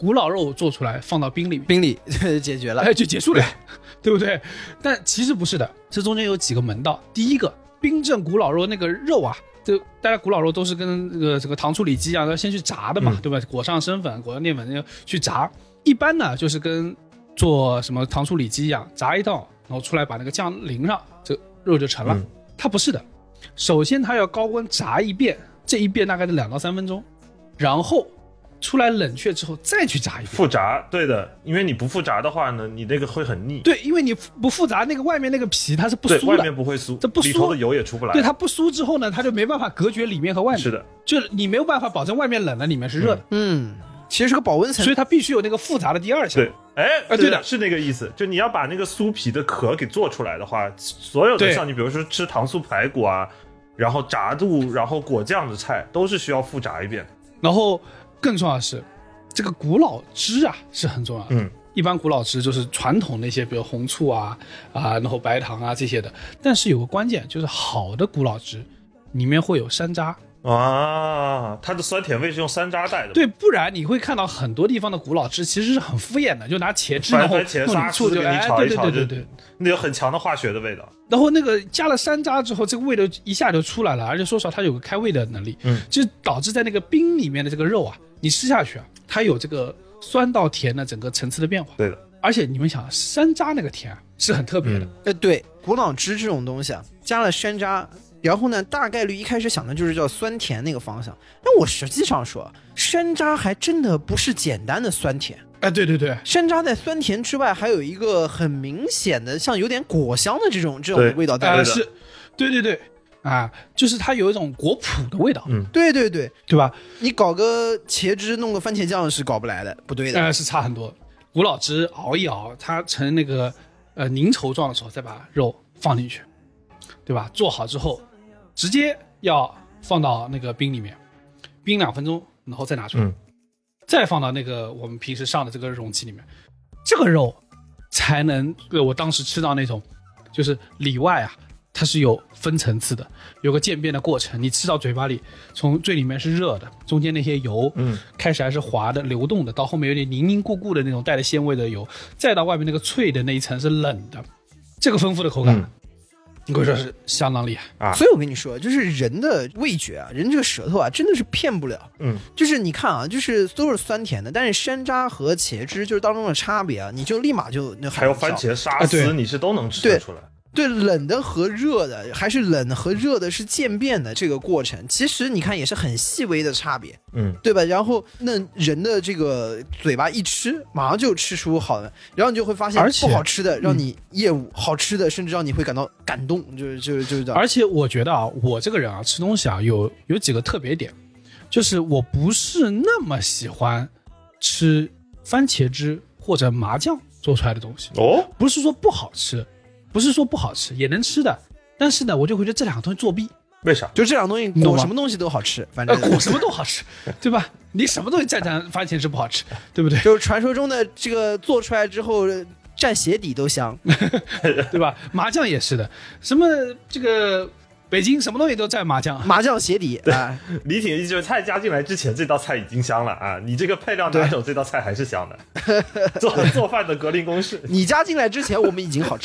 古老肉做出来放到冰里面， 冰里解决了， 哎，就结束了，对不对？但其实不是的，这中间有几个门道。第一个，冰镇古老肉那个肉啊，就大家古老肉都是跟这个这个糖醋里脊一样，要先去炸的嘛，嗯、对吧？裹上生粉，裹上淀粉去炸。一般呢，就是跟做什么糖醋里脊一样，炸一道，然后出来把那个酱淋上，这肉就成了。嗯、它不是的，首先它要高温炸一遍，这一遍大概是两到三分钟，然后出来冷却之后再去炸一遍。 复炸，对的，因为你不复炸的话呢，你那个会很腻。 对，因为你不复炸，那个外面那个皮它是不酥的， 对，外面不会酥， 这不酥， 里头的油也出不来。 对，它不酥之后呢，它就没办法隔绝里面和外面。 是的， 就你没有办法保证外面冷了，里面是热的。 嗯，其实是个保温层， 所以它必须有那个复杂的第二项。 对，哎， 啊，对的， 是那个意思。就你要把那个酥皮的壳给做出来的话，所有的像你比如说吃糖醋排骨啊，然后炸肚，然后果酱的菜，都是需要复炸一遍。 然后更重要的是，这个古老汁啊是很重要的。 嗯， 一般古老汁就是传统那些，比如红醋啊啊，然后白糖啊这些的。但是有个关键，就是好的古老汁里面会有山楂啊，它的酸甜味是用山楂带的。 对，不然你会看到很多地方的古老汁其实是很敷衍的，就拿茄汁然后番茄沙醋就给你炒一炒， 对对对对， 那有很强的化学的味道。 然后那个加了山楂之后，这个味道一下就出来了，而且说实话，它有个开胃的能力， 嗯， 就导致在那个冰里面的这个肉啊，你吃下去啊，它有这个酸到甜的整个层次的变化。 对的，而且你们想，山楂那个甜啊是很特别的。 呃、嗯，对，古老汁这种东西啊，加了山楂。然后呢，大概率一开始想的就是叫酸甜那个方向，但我实际上说，山楂还真的不是简单的酸甜。 哎，对对对， 山楂在酸甜之外，还有一个很明显的，像有点果香的这种这种味道在里面。 是，对对对，啊，就是它有一种果脯的味道。 嗯， 对对对， 对吧？ 你搞个茄汁，弄个番茄酱是搞不来的，不对的。 呃，是差很多。古老汁熬一熬，它成那个呃凝稠状的时候，再把肉放进去，对吧？做好之后。直接要放到那个冰里面，冰两分钟，然后再拿出来，嗯、再放到那个我们平时上的这个容器里面，这个肉才能，我当时吃到那种，就是里外啊，它是有分层次的，有个渐变的过程。你吃到嘴巴里，从最里面是热的，中间那些油，嗯，开始还是滑的、流动的，到后面有点凝凝固固的那种带着鲜味的油，再到外面那个脆的那一层是冷的，这个丰富的口感。嗯，你可以说是相当厉害啊！所以我跟你说，就是人的味觉啊，人这个舌头啊，真的是骗不了。 嗯， 就是你看啊，就是都是酸甜的，但是山楂和茄汁就是当中的差别啊，你就立马就那还有番茄沙司，啊、你是都能吃得出来。 对，冷的和热的，还是冷和热的是渐变的这个过程，其实你看也是很细微的差别， 嗯， 对吧？然后那人的这个嘴巴一吃，马上就吃出好的，然后你就会发现不好吃的让你厌恶，嗯、好吃的甚至让你会感到感动，就是就是就是这样。 而且我觉得啊，我这个人啊，吃东西啊有有几个特别点，就是我不是那么喜欢吃番茄汁或者麻酱做出来的东西哦， 不是说不好吃。不是说不好吃，也能吃的，但是呢，我就会觉得这两个东西作弊。 为啥？ 就这两个东西裹什么东西都好吃，反正裹什么都好吃，对吧？你什么东西蘸蘸番茄汁不好吃，对不对？ 就是传说中的这个做出来之后蘸鞋底都香， 对吧？麻酱也是的，什么这个北京什么东西都蘸麻酱， 麻酱鞋底啊。 李挺一就是菜加进来之前，这道菜已经香了啊！你这个配料拿走，这道菜还是香的。做做饭的格林公式， 你加进来之前，我们已经好吃。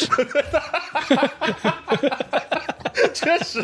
确实，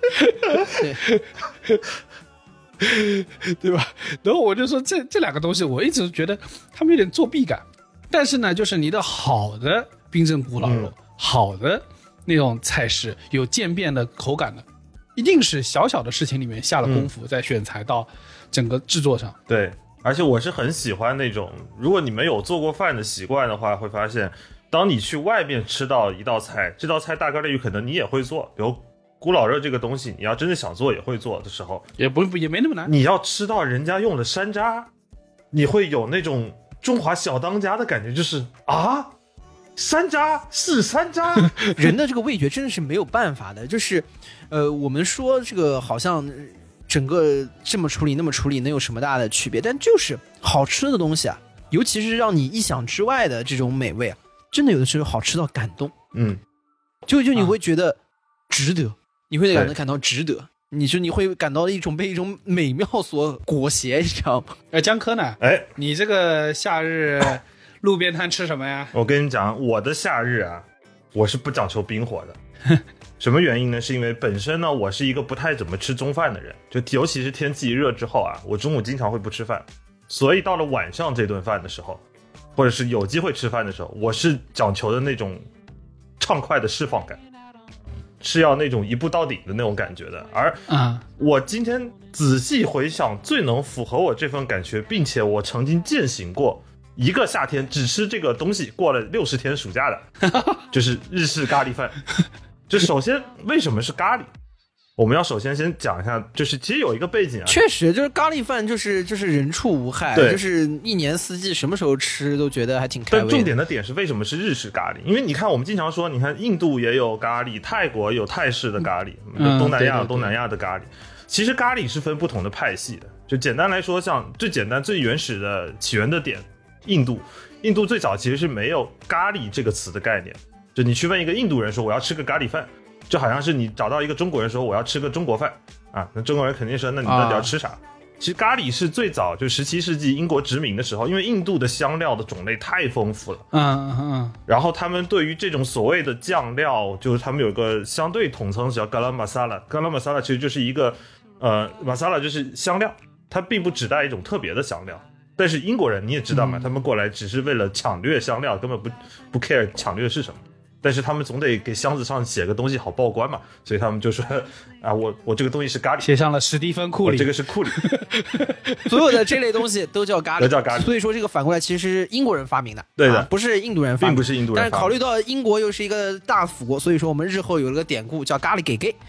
对，对吧？然后我就说这这两个东西，我一直觉得他们有点作弊感。但是呢，就是你的好的冰镇古老肉，嗯、好的。那种菜式有渐变的口感的，一定是小小的事情里面下了功夫，在选材到整个制作上。 嗯、对，而且我是很喜欢那种，如果你没有做过饭的习惯的话，会发现，当你去外面吃到一道菜，这道菜大概率可能你也会做，比如古老肉这个东西，你要真的想做也会做的时候， 也不也没那么难。 你要吃到人家用的山楂，你会有那种中华小当家的感觉，就是啊。山楂是山楂， 人的这个味觉真的是没有办法的。就是，呃，我们说这个好像整个这么处理那么处理能有什么大的区别？但就是好吃的东西啊，尤其是让你意想之外的这种美味啊，真的有的时候好吃到感动。 嗯， 就就你会觉得值得，啊、你会感到感到值得。 你说你会感到一种被一种美妙所裹挟，你知道吗？ 哎，江科呢？ 哎， 你这个夏日路边摊吃什么呀？ 我跟你讲，我的夏日啊，我是不讲求冰火的。什么原因呢？是因为本身呢，我是一个不太怎么吃中饭的人，就尤其是天气一热之后啊，我中午经常会不吃饭，所以到了晚上这顿饭的时候，或者是有机会吃饭的时候，我是讲求的那种畅快的释放感，是要那种一步到顶的那种感觉的。而我今天仔细回想，最能符合我这份感觉，并且我曾经践行过一个夏天只吃这个东西过了六十天暑假的，就是日式咖喱饭。就首先为什么是咖喱？我们要首先先讲一下，就是其实有一个背景啊， 确实就是咖喱饭就是就是人畜无害，就是一年四季什么时候吃都觉得还挺开胃的。 但重点的点是为什么是日式咖喱？因为你看我们经常说，你看印度也有咖喱，泰国有泰式的咖喱，嗯、东南亚有东南亚的咖喱。其实咖喱是分不同的派系的。就简单来说，像最简单最原始的起源的点，印度，印度最早其实是没有咖喱这个词的概念。就你去问一个印度人说我要吃个咖喱饭，就好像是你找到一个中国人说我要吃个中国饭啊，那中国人肯定说那你到底要吃啥？啊、其实咖喱是最早就十七世纪英国殖民的时候，因为印度的香料的种类太丰富了， 嗯嗯， 然后他们对于这种所谓的酱料，就是他们有一个相对统称叫 garam masala，garam masala 其实就是一个呃 masala 就是香料，它并不指代一种特别的香料。但是英国人你也知道嘛，嗯、他们过来只是为了抢掠香料，根本不不 care 抢掠是什么。但是他们总得给箱子上写个东西好报关嘛，所以他们就说啊，我我这个东西是咖喱， 写上了史蒂芬库里， 我这个是库里， 所有的这类东西都叫咖喱， 都叫咖喱。 所以说这个反过来其实是英国人发明的， 对的， 啊、不是印度人发明， 并不是印度人发明。 但是考虑到英国又是一个大腐国，所以说我们日后有了个典故叫咖喱给给。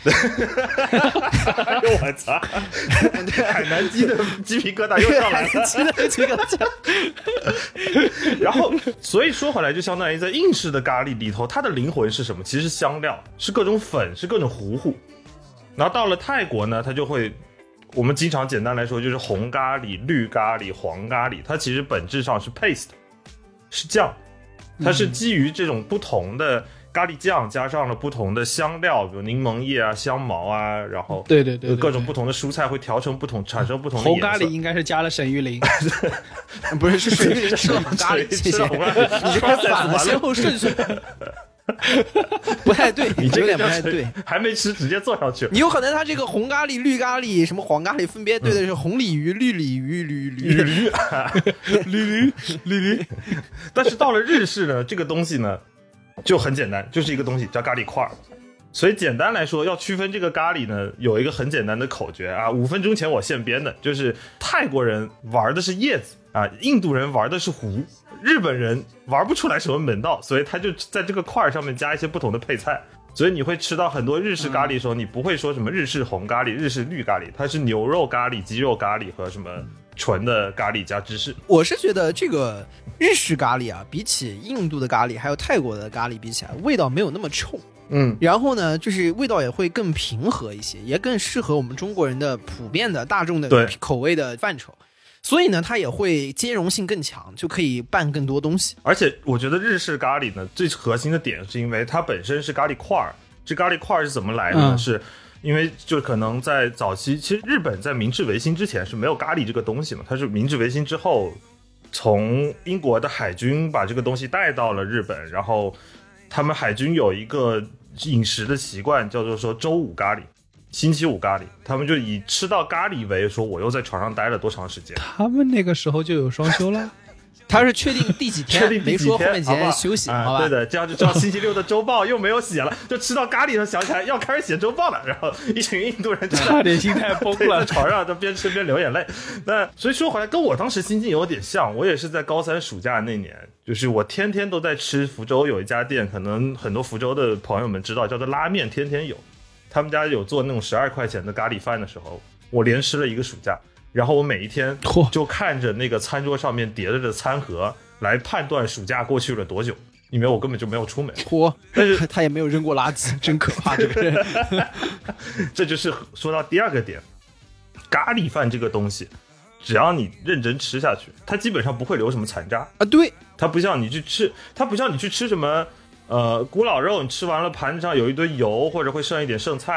我操！海南鸡的鸡皮疙瘩又上来了， 鸡的鸡疙瘩。 然后，所以说回来，就相当于在印式的咖喱里头，它的灵魂是什么？其实是香料，是各种粉，是各种糊糊。然后到了泰国呢，它就会，我们经常简单来说就是红咖喱、绿咖喱、黄咖喱，它其实本质上是 paste， 是酱，它是基于这种不同的咖喱酱加上了不同的香料，比如柠檬叶啊、香茅啊，然后对对 对, 对, 对各种不同的蔬菜会调成不同，产生不同的颜色。 红咖喱应该是加了沈玉琳， 不是是沈玉琳吃了红咖喱，谢谢。你这个反了先后顺序。不太对， 你这个有点不太对， 还没吃直接坐上去。 你有可能他这个红咖喱、绿咖喱、什么黄咖喱，分别对的是红鲤鱼、绿鲤鱼、驴驴驴驴驴驴驴。但是到了日式呢，这个东西呢就很简单，就是一个东西叫咖喱块儿。所以简单来说，要区分这个咖喱呢，有一个很简单的口诀啊，五分钟前我现编的，就是泰国人玩的是叶子啊，印度人玩的是糊。日本人玩不出来什么门道，所以他就在这个块上面加一些不同的配菜，所以你会吃到很多日式咖喱的时候，嗯、你不会说什么日式红咖喱、日式绿咖喱，它是牛肉咖喱、鸡肉咖喱和什么纯的咖喱加芝士。 我是觉得这个日式咖喱啊，比起印度的咖喱还有泰国的咖喱比起来，味道没有那么冲。 嗯， 然后呢，就是味道也会更平和一些，也更适合我们中国人的普遍的大众的口味的范畴。所以呢，它也会兼容性更强，就可以拌更多东西。 而且我觉得日式咖喱呢，最核心的点是因为它本身是咖喱块儿。这咖喱块儿是怎么来的呢？嗯、是因为就可能在早期，其实日本在明治维新之前是没有咖喱这个东西嘛，它是明治维新之后，从英国的海军把这个东西带到了日本，然后他们海军有一个饮食的习惯，叫做说周五咖喱。星期五咖喱，他们就以吃到咖喱为说我又在床上待了多长时间。 他们那个时候就有双休了。 他是确定第几天， 确定第几天没说后面几天休息，好吧？ 对的，这样就知道星期六的周报又没有写了，就吃到咖喱上想起来要开始写周报了，然后一群印度人就差点心态崩了， 在床上就边吃边流眼泪。那所以说回来，跟我当时心境有点像，我也是在高三暑假那年，就是我天天都在吃福州有一家店，可能很多福州的朋友们知道，叫做拉面天天有。他们家有做那种十二块钱的咖喱饭的时候，我连吃了一个暑假，然后我每一天就看着那个餐桌上面叠着的餐盒来判断暑假过去了多久，因为我根本就没有出门。 嚯！但是他也没有扔过垃圾，真可怕这个人。 这就是说到第二个点，咖喱饭这个东西，只要你认真吃下去，它基本上不会留什么残渣啊。对， 它不像你去吃，它不像你去吃什么。呃，古老肉你吃完了盘子上有一堆油，或者会剩一点剩菜，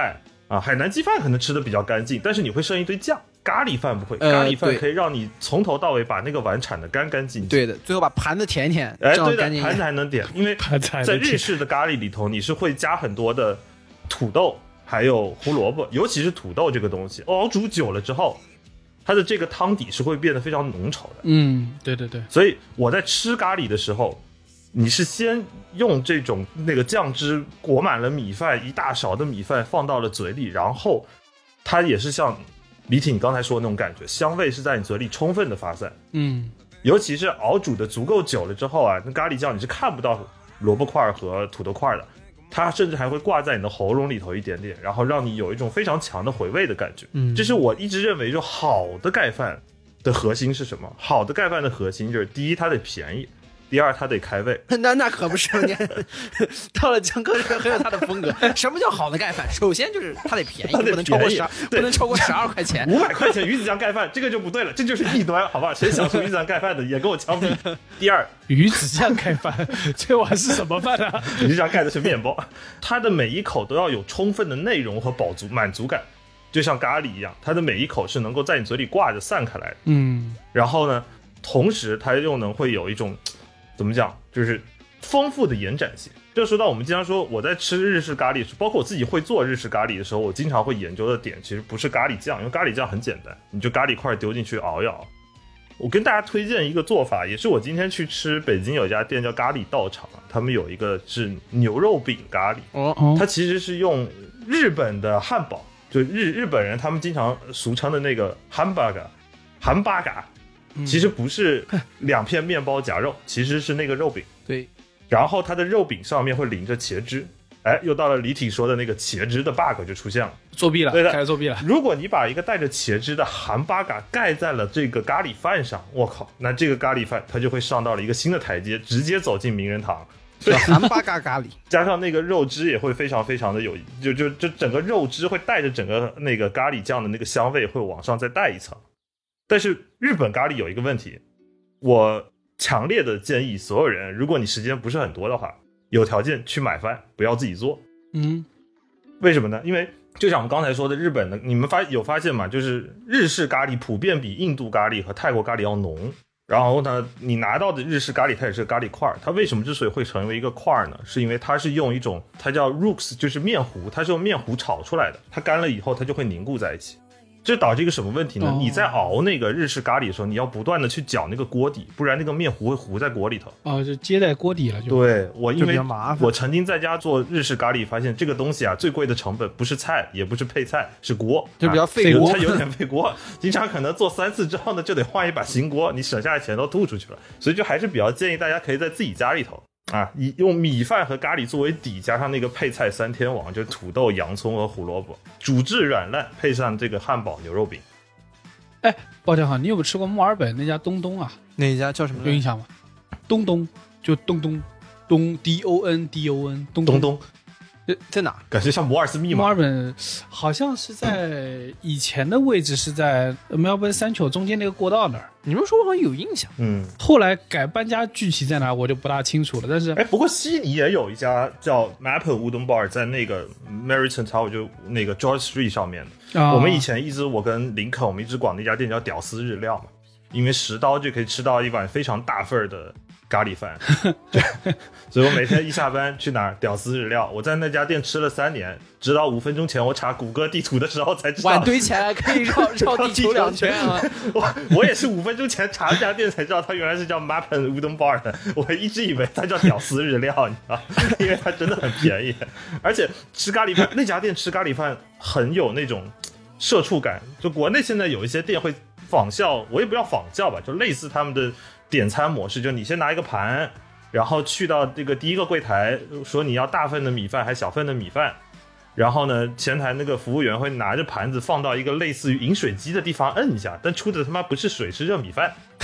啊，海南鸡饭可能吃的比较干净，但是你会剩一堆酱。咖喱饭不会， 呃咖喱饭可以让你从头到尾把那个碗铲得干干净净。 对的，最后把盘子舔一舔， 哎， 这样对的， 干净一点盘子还能点，因为在日式的咖喱里头，你是会加很多的土豆，还有胡萝卜，尤其是土豆这个东西，熬煮久了之后，它的这个汤底是会变得非常浓稠的。 嗯，对对对。 所以我在吃咖喱的时候，你是先用这种那个酱汁裹满了米饭，一大勺的米饭放到了嘴里，然后它也是像李挺你刚才说的那种感觉，香味是在你嘴里充分的发散。 嗯， 尤其是熬煮的足够久了之后啊，那咖喱酱你是看不到萝卜块和土豆块的，它甚至还会挂在你的喉咙里头一点点，然后让你有一种非常强的回味的感觉。嗯，这是我一直认为就好的盖饭的核心是什么？好的盖饭的核心就是第一，它得便宜。第二，它得开胃。 那那可不是，你到了江科这很有他的风格。什么叫好的盖饭？首先就是它得便宜， 它得不能超过十，不能超过十二块钱。 五百块钱鱼子酱盖饭，这个就不对了，这就是异端，好吧？谁想吃鱼子酱盖饭的，也跟我枪毙。第二， 鱼子酱盖饭，这碗是什么饭啊？ 鱼子酱盖的是面包，它的每一口都要有充分的内容和饱足满足感，就像咖喱一样，它的每一口是能够在你嘴里挂着散开来的。 嗯， 然后呢，同时它又能会有一种。怎么讲？就是丰富的延展性。这说到我们经常说，我在吃日式咖喱，包括我自己会做日式咖喱的时候，我经常会研究的点，其实不是咖喱酱，因为咖喱酱很简单，你就咖喱块丢进去熬一熬。我跟大家推荐一个做法，也是我今天去吃北京有一家店叫咖喱道场，他们有一个是牛肉饼咖喱， 哦， 它其实是用日本的汉堡，就日日本人他们经常俗称的那个汉巴嘎，汉巴嘎。其实不是两片面包夹肉，其实是那个肉饼。 对， 然后它的肉饼上面会淋着茄汁。哎，又到了李挺说的那个茄汁的 bug 就出现了， 作弊了， 对的， 开始作弊了。 如果你把一个带着茄汁的韩巴嘎盖在了这个咖喱饭上，我靠，那这个咖喱饭它就会上到了一个新的台阶，直接走进名人堂。 对，韩巴嘎咖喱， 加上那个肉汁也会非常非常的有，就就就整个肉汁会带着整个那个咖喱酱的那个香味会往上再带一层。但是日本咖喱有一个问题，我强烈的建议所有人，如果你时间不是很多的话，有条件去买饭，不要自己做。 嗯， 为什么呢？因为就像我们刚才说的，日本的你们发有发现吗？就是日式咖喱普遍比印度咖喱和泰国咖喱要浓。然后呢，你拿到的日式咖喱它也是咖喱块，它为什么之所以会成为一个块呢？是因为它是用一种它叫 rooks， 就是面糊，它是用面糊炒出来的，它干了以后它就会凝固在一起。这导致一个什么问题呢？你在熬那个日式咖喱的时候，你要不断的去搅那个锅底，不然那个面糊会糊在锅里头。 哦，就接在锅底了就。 对，我因为我曾经在家做日式咖喱，发现这个东西啊，最贵的成本不是菜，也不是配菜，是锅， 就比较费锅， 它有点费锅。经常可能做三次之后呢，就得换一把新锅，你省下的钱都吐出去了。所以就还是比较建议大家可以在自己家里头。啊，以用米饭和咖喱作为底，加上那个配菜三天王，就是土豆、洋葱和胡萝卜，煮至软烂，配上这个汉堡牛肉饼。 哎，抱歉哈，你有没有吃过墨尔本那家东东啊？ 那家叫什么？ 有印象吗？东东，就东东，东 D O N D O N 东东东， 在哪？ 感觉像摩尔斯密码。 墨尔本好像是在以前的位置是在墨尔本三球中间那个过道那儿。 你们说我好像有印象， 嗯， 后来改搬家具体在哪我就不大清楚了。但是， 哎，不过悉尼也有一家叫 Maple Wooden Bar， 在那个 Meriton Tower 就那个 George Street 上面的。啊、我们以前一直我跟林肯，我们一直管那家店叫屌丝日料嘛，因为十刀就可以吃到一碗非常大份的咖喱饭，所以我每天一下班去哪儿屌丝日料。我在那家店吃了三年，直到五分钟前我查谷歌地图的时候才知道， 碗堆起来可以绕绕地球两圈啊！ 我我也是五分钟前查这家店才知道，它原来是叫 Maple Wooden Bar 的。我一直以为它叫屌丝日料，你知道，因为它真的很便宜，而且吃咖喱饭那家店吃咖喱饭很有那种社畜感。就国内现在有一些店会仿效，我也不要仿效吧，就类似他们的点餐模式，就你先拿一个盘，然后去到这个第一个柜台说你要大份的米饭还是小份的米饭，然后呢前台那个服务员会拿着盘子放到一个类似于饮水机的地方摁一下，但出的他妈不是水，是热米饭。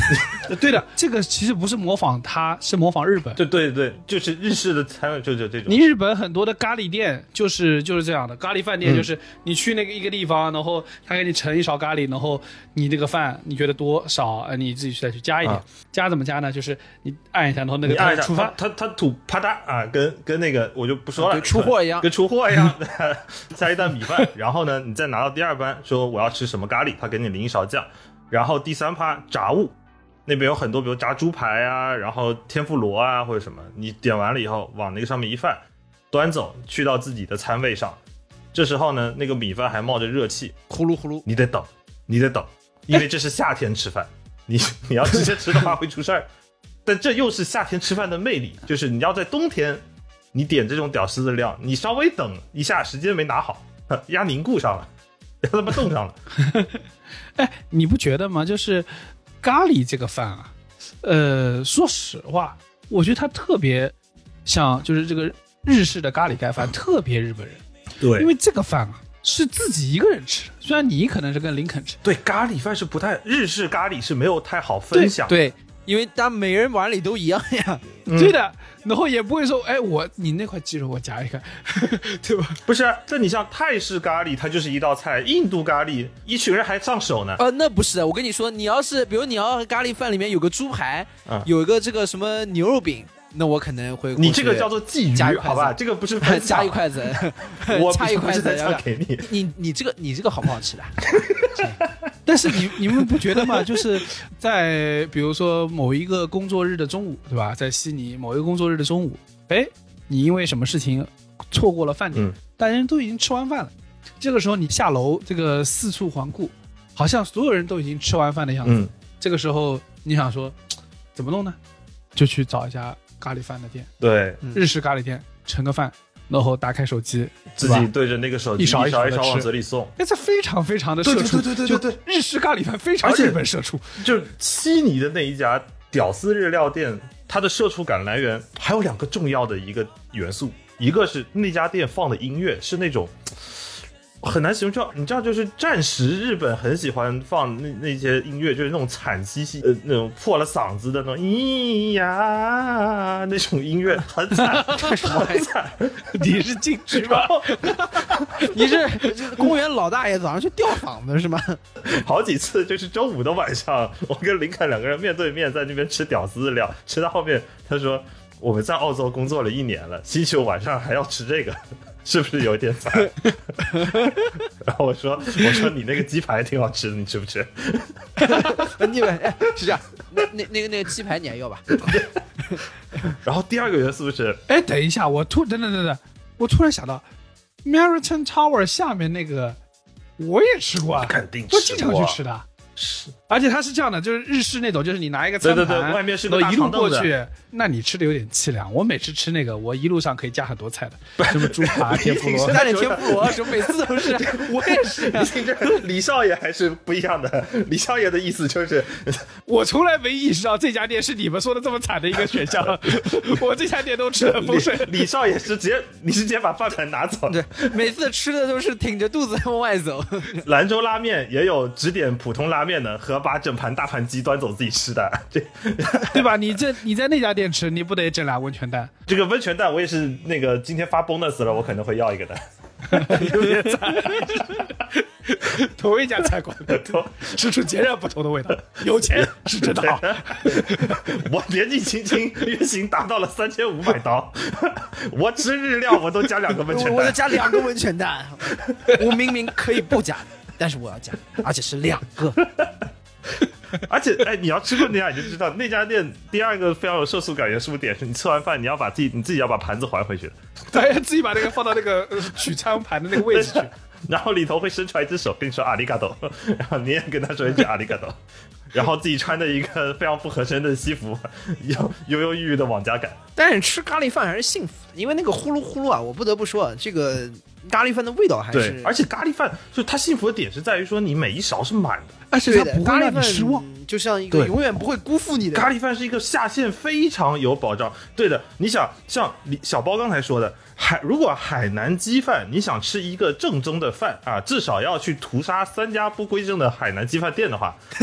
对的，这个其实不是模仿它，是模仿日本。 对对对，就是日式的餐，就就这种。 你日本很多的咖喱店就是就是这样的，咖喱饭店就是你去那个一个地方，然后他给你盛一勺咖喱，然后你这个饭你觉得多少，呃，你自己再去加一点。啊、加怎么加呢？就是你按一下，然后那个按一下出发， 他他吐啪嗒啊，跟跟那个我就不说了， 出货一样， 跟出货一样，加一袋米饭，然后呢，你再拿到第二班说我要吃什么咖喱，他给你淋一勺酱。然后第三趴炸物，那边有很多，比如炸猪排啊，然后天妇罗啊或者什么，你点完了以后往那个上面一放，端走去到自己的餐位上。这时候呢，那个米饭还冒着热气， 呼噜呼噜， 你得等，你得等，因为这是夏天吃饭，你你要直接吃的话会出事儿。但这又是夏天吃饭的魅力，就是你要在冬天，你点这种屌丝的料，你稍微等一下，时间没拿好，压凝固上了，让他们冻上了。 哎，你不觉得吗？就是咖喱这个饭啊，呃，说实话，我觉得它特别像，就是这个日式的咖喱盖饭特别日本人。 对， 因为这个饭啊是自己一个人吃，虽然你可能是跟林肯吃。 对，咖喱饭是不太日式咖喱是没有太好分享。 对。对，因为大家每人碗里都一样呀， 嗯、对的，然后也不会说，哎，我你那块鸡肉我夹一个，对吧？ 不是，这你像泰式咖喱，它就是一道菜；印度咖喱，一群人还上手呢。 呃，那不是，我跟你说，你要是比如你要咖喱饭里面有个猪排，嗯、有一个这个什么牛肉饼。那我可能会， 你这个叫做觊觎，好吧？这个不是加一筷子， 我加一筷子再加给你。 你你这个你这个好不好吃的？ 但是你你们不觉得吗？就是在比如说某一个工作日的中午，对吧？在悉尼某一个工作日的中午，哎，你因为什么事情错过了饭点，嗯、大家都已经吃完饭了。这个时候你下楼，这个四处环顾，好像所有人都已经吃完饭的样子。嗯、这个时候你想说怎么弄呢？就去找一家咖喱饭的店， 对， 日式咖喱店，盛个饭，然后打开手机， 自己对着那个手机一勺一勺一勺往嘴里送。 哎，这非常非常的社畜， 对对对对对， 日式咖喱饭非常日本社畜。 就是悉尼的那一家屌丝日料店，它的社畜感来源还有两个重要的一个元素，一个是那家店放的音乐是那种。很难形容，你知道，就是战时日本很喜欢放那那些音乐，就是那种惨兮兮，呃，那种破了嗓子的那种，咿呀，那种音乐很惨，很惨。 你是进去吧？ 你是公园老大爷早上去吊嗓子是吗？ 好几次就是周五的晚上，我跟林凯两个人面对面在那边吃屌丝料，吃到后面他说我们在澳洲工作了一年了，星期五晚上还要吃这个。是不是有点惨？然后我说：“我说你那个鸡排挺好吃的，你吃不吃？” 你们哎是这样，那那那个那个鸡排你还要吧？ 然后第二个元素是， 哎，等一下，我突等等等等，我突然想到 ，Meriton Tower 下面那个我也吃过啊， 肯定吃过， 我经常去吃的。是，而且它是这样的，就是日式那种，就是你拿一个餐盘， 对对对，外面是个大一路过去，那你吃的有点凄凉。我每次吃那个，我一路上可以加很多菜的，什么猪扒、天妇罗， 加点天妇罗，什么每次都是。我也是、啊。 李少爷还是不一样的，李少爷的意思就是， 我从来没意识到这家店是你们说的这么惨的一个选项。我这家店都吃得风水。 李, 李少爷是直接，你是直接把饭盘拿走， 对，每次吃的都是挺着肚子往外走。 兰州拉面也有只点普通拉面的和把整盘大盘鸡端走自己吃的，这对吧？你这你在那家店吃，你不得整俩温泉蛋？ 这个温泉蛋我也是那个今天发 bonus 了，我可能会要一个的。 有点惨，同一家菜馆，吃出截然不同的味道。有钱是真的好。 我年纪轻轻，月薪达到了三千五百刀，我吃日料我都加两个温泉蛋， 我都加两个温泉蛋。我明明可以不加，但是我要加，而且是两个。 而且，哎，你要吃过那家你就知道，那家店第二个非常有社畜感觉是不是点是你吃完饭你要把自己你自己要把盘子还回去的， 对，自己把那个放到那个取餐盘的那个位置去， 然后里头会伸出来一只手跟你说阿里嘎多，然后你也跟他说一句阿里嘎多，然后自己穿着一个非常不合身的西服，悠悠悠郁郁的往家赶。 但是吃咖喱饭还是幸福的，因为那个呼噜呼噜啊，我不得不说，这个咖喱饭的味道还是对，而且咖喱饭就它幸福的点是在于说你每一勺是满的， 而且它不会让你失望， 就像一个永远不会辜负你的咖喱饭是一个下限非常有保障。对的，你想像小包刚才说的，海如果海南鸡饭你想吃一个正宗的饭啊，至少要去屠杀三家不规正的海南鸡饭店的话。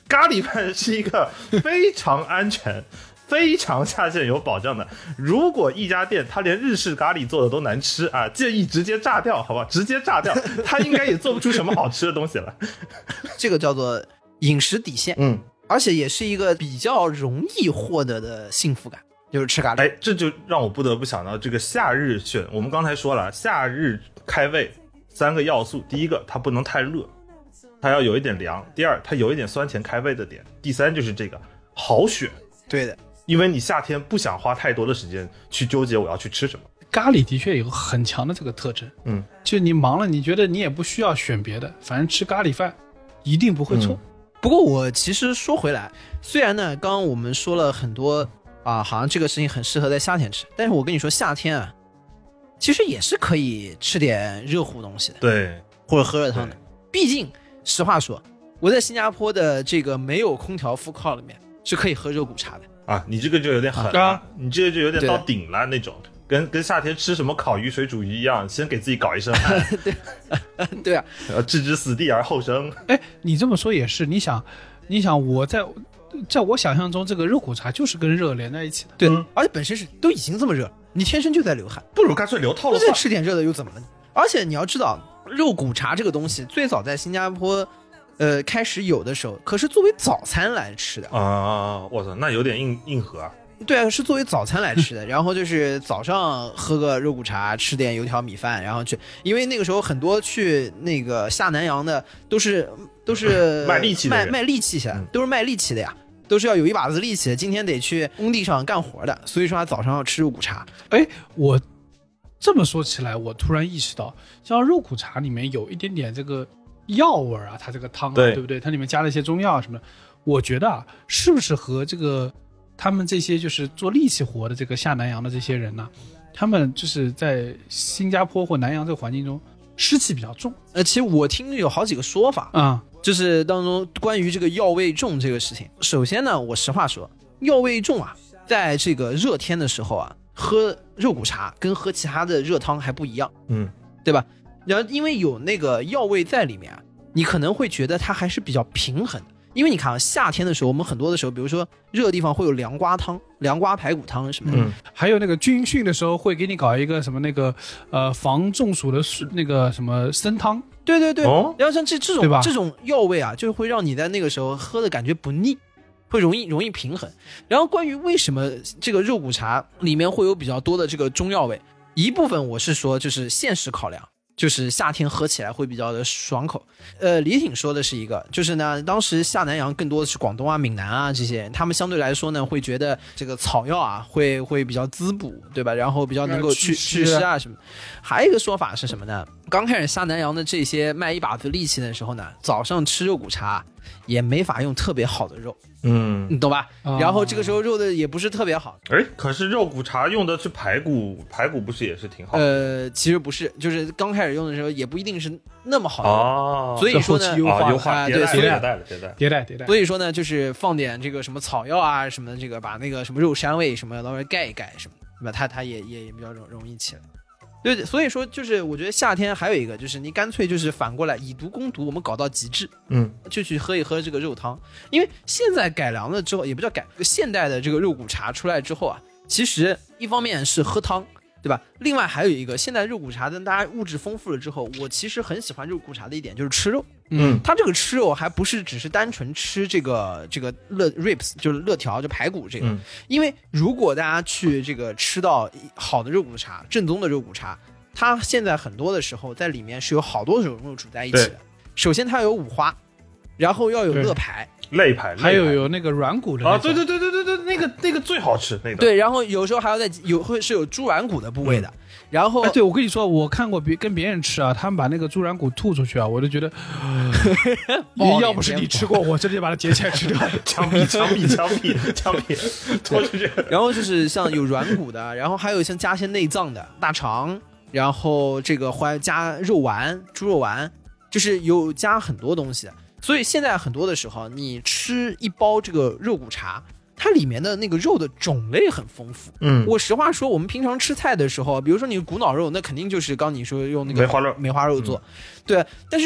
咖喱饭是一个非常安全非常下线有保障的。如果一家店它连日式咖喱做的都难吃啊，建议直接炸掉，好吧，直接炸掉，它应该也做不出什么好吃的东西了。 这个叫做饮食底线， 嗯， 而且也是一个比较容易获得的幸福感，就是吃咖喱。 哎，这就让我不得不想到这个夏日选，我们刚才说了，夏日开胃三个要素，第一个它不能太热，它要有一点凉；第二，它有一点酸甜开胃的点；第三就是这个好选。 对的。 因为你夏天不想花太多的时间去纠结我要去吃什么。 咖喱的确有很强的这个特征， 嗯， 就你忙了，你觉得你也不需要选别的，反正吃咖喱饭一定不会错。 嗯、 不过我其实说回来，虽然呢，刚刚我们说了很多啊，好像这个事情很适合在夏天吃，但是我跟你说，夏天啊，其实也是可以吃点热乎东西的， 对， 或者喝热汤的。毕竟，实话说，我在新加坡的这个没有空调 food court 里面是可以喝肉骨茶的。 啊，你这个就有点狠了， 啊、 你这个就有点到顶了那种，跟跟夏天吃什么烤鱼、水煮鱼一样，先给自己搞一身汗。 对，对啊， 置之死地而后生。 哎，你这么说也是，你想，你想我在在我想象中，这个肉骨茶就是跟热连在一起的。 对，嗯、而且本身是都已经这么热，你天生就在流汗， 不如干脆流透了。 再吃点热的又怎么了？而且你要知道，肉骨茶这个东西最早在新加坡。呃，开始有的时候，可是作为早餐来吃的啊！我操，那有点硬硬核啊！ 对啊，是作为早餐来吃的。然后就是早上喝个肉骨茶，吃点油条米饭，然后去，因为那个时候很多去那个下南洋的都是都是卖力气的， 卖卖力气的，都是卖力气的呀，都是要有一把子力气的。今天得去工地上干活的，所以说他早上要吃肉骨茶。 哎，我这么说起来，我突然意识到，像肉骨茶里面有一点点这个。药味啊，它这个汤啊， 对, 对不对？它里面加了一些中药什么的，我觉得啊，是不是和这个他们这些就是做力气活的这个下南洋的这些人呢、啊，他们就是在新加坡或南洋这个环境中湿气比较重。 呃，其实我听有好几个说法啊、嗯， 就是当中关于这个药味重这个事情。首先呢，我实话说，药味重啊，在这个热天的时候啊，喝肉骨茶跟喝其他的热汤还不一样， 嗯， 对吧？然后因为有那个药味在里面啊，你可能会觉得它还是比较平衡的。因为你看啊，夏天的时候，我们很多的时候，比如说热的地方会有凉瓜汤、凉瓜排骨汤什么的， 嗯， 还有那个军训的时候会给你搞一个什么那个呃防中暑的那个什么参汤， 对对对， 哦、 然后像这这种这种药味啊，就会让你在那个时候喝的感觉不腻，会容易容易平衡。然后关于为什么这个肉骨茶里面会有比较多的这个中药味，一部分我是说就是现实考量。就是夏天喝起来会比较的爽口。呃，李挺说的是一个，就是呢，当时下南洋更多的是广东啊、闽南啊这些人，他们相对来说呢，会觉得这个草药啊，会会比较滋补，对吧？然后比较能够去祛湿啊什么。还有一个说法是什么呢？刚开始下南洋的这些卖一把子力气的时候呢，早上吃肉骨茶也没法用特别好的肉， 嗯， 你懂吧？ 哦、 然后这个时候肉的也不是特别好。 哎，可是肉骨茶用的是排骨，排骨不是也是挺好的？ 呃，其实不是，就是刚开始用的时候也不一定是那么好的。 哦， 所以说呢， 优化、 啊、优化， 对， 迭代了，迭代， 迭代，迭代。 所以说呢，就是放点这个什么草药啊，什么这个把那个什么肉膻味什么稍微盖一盖什么，对吧？它它也也也比较容容易起来。对，所以说就是我觉得夏天还有一个就是你干脆就是反过来以毒攻毒，我们搞到极致， 嗯， 就去喝一喝这个肉汤。因为现在改良了之后，也不叫改，现代的这个肉骨茶出来之后啊，其实一方面是喝汤，对吧？另外还有一个，现在肉骨茶等大家物质丰富了之后，我其实很喜欢肉骨茶的一点就是吃肉。 嗯， 它这个吃肉还不是只是单纯吃这个这个肋 ribs 就是肋条就排骨这个、 嗯， 因为如果大家去这个吃到好的肉骨茶，正宗的肉骨茶，它现在很多的时候在里面是有好多种肉煮在一起的。首先它有五花，然后要有肋排。 肋排， 还有有那个软骨的啊，对对对对对对，那个那个最好吃，那个对，然后有时候还要在有会是有猪软骨的部位的，嗯、然后、 哎、对我跟你说，我看过别跟别人吃啊，他们把那个猪软骨吐出去啊，我就觉得，要不是你吃过，我直接把它截起来吃掉， 枪毙枪毙枪毙枪毙，拖出去。 然后就是像有软骨的，然后还有像加些内脏的大肠，然后这个还加肉丸、猪肉丸，就是有加很多东西的。所以现在很多的时候，你吃一包这个肉骨茶，它里面的那个肉的种类很丰富。 嗯， 我实话说，我们平常吃菜的时候，比如说你骨脑肉，那肯定就是刚你说用那个梅花肉梅花肉做，嗯、对。但是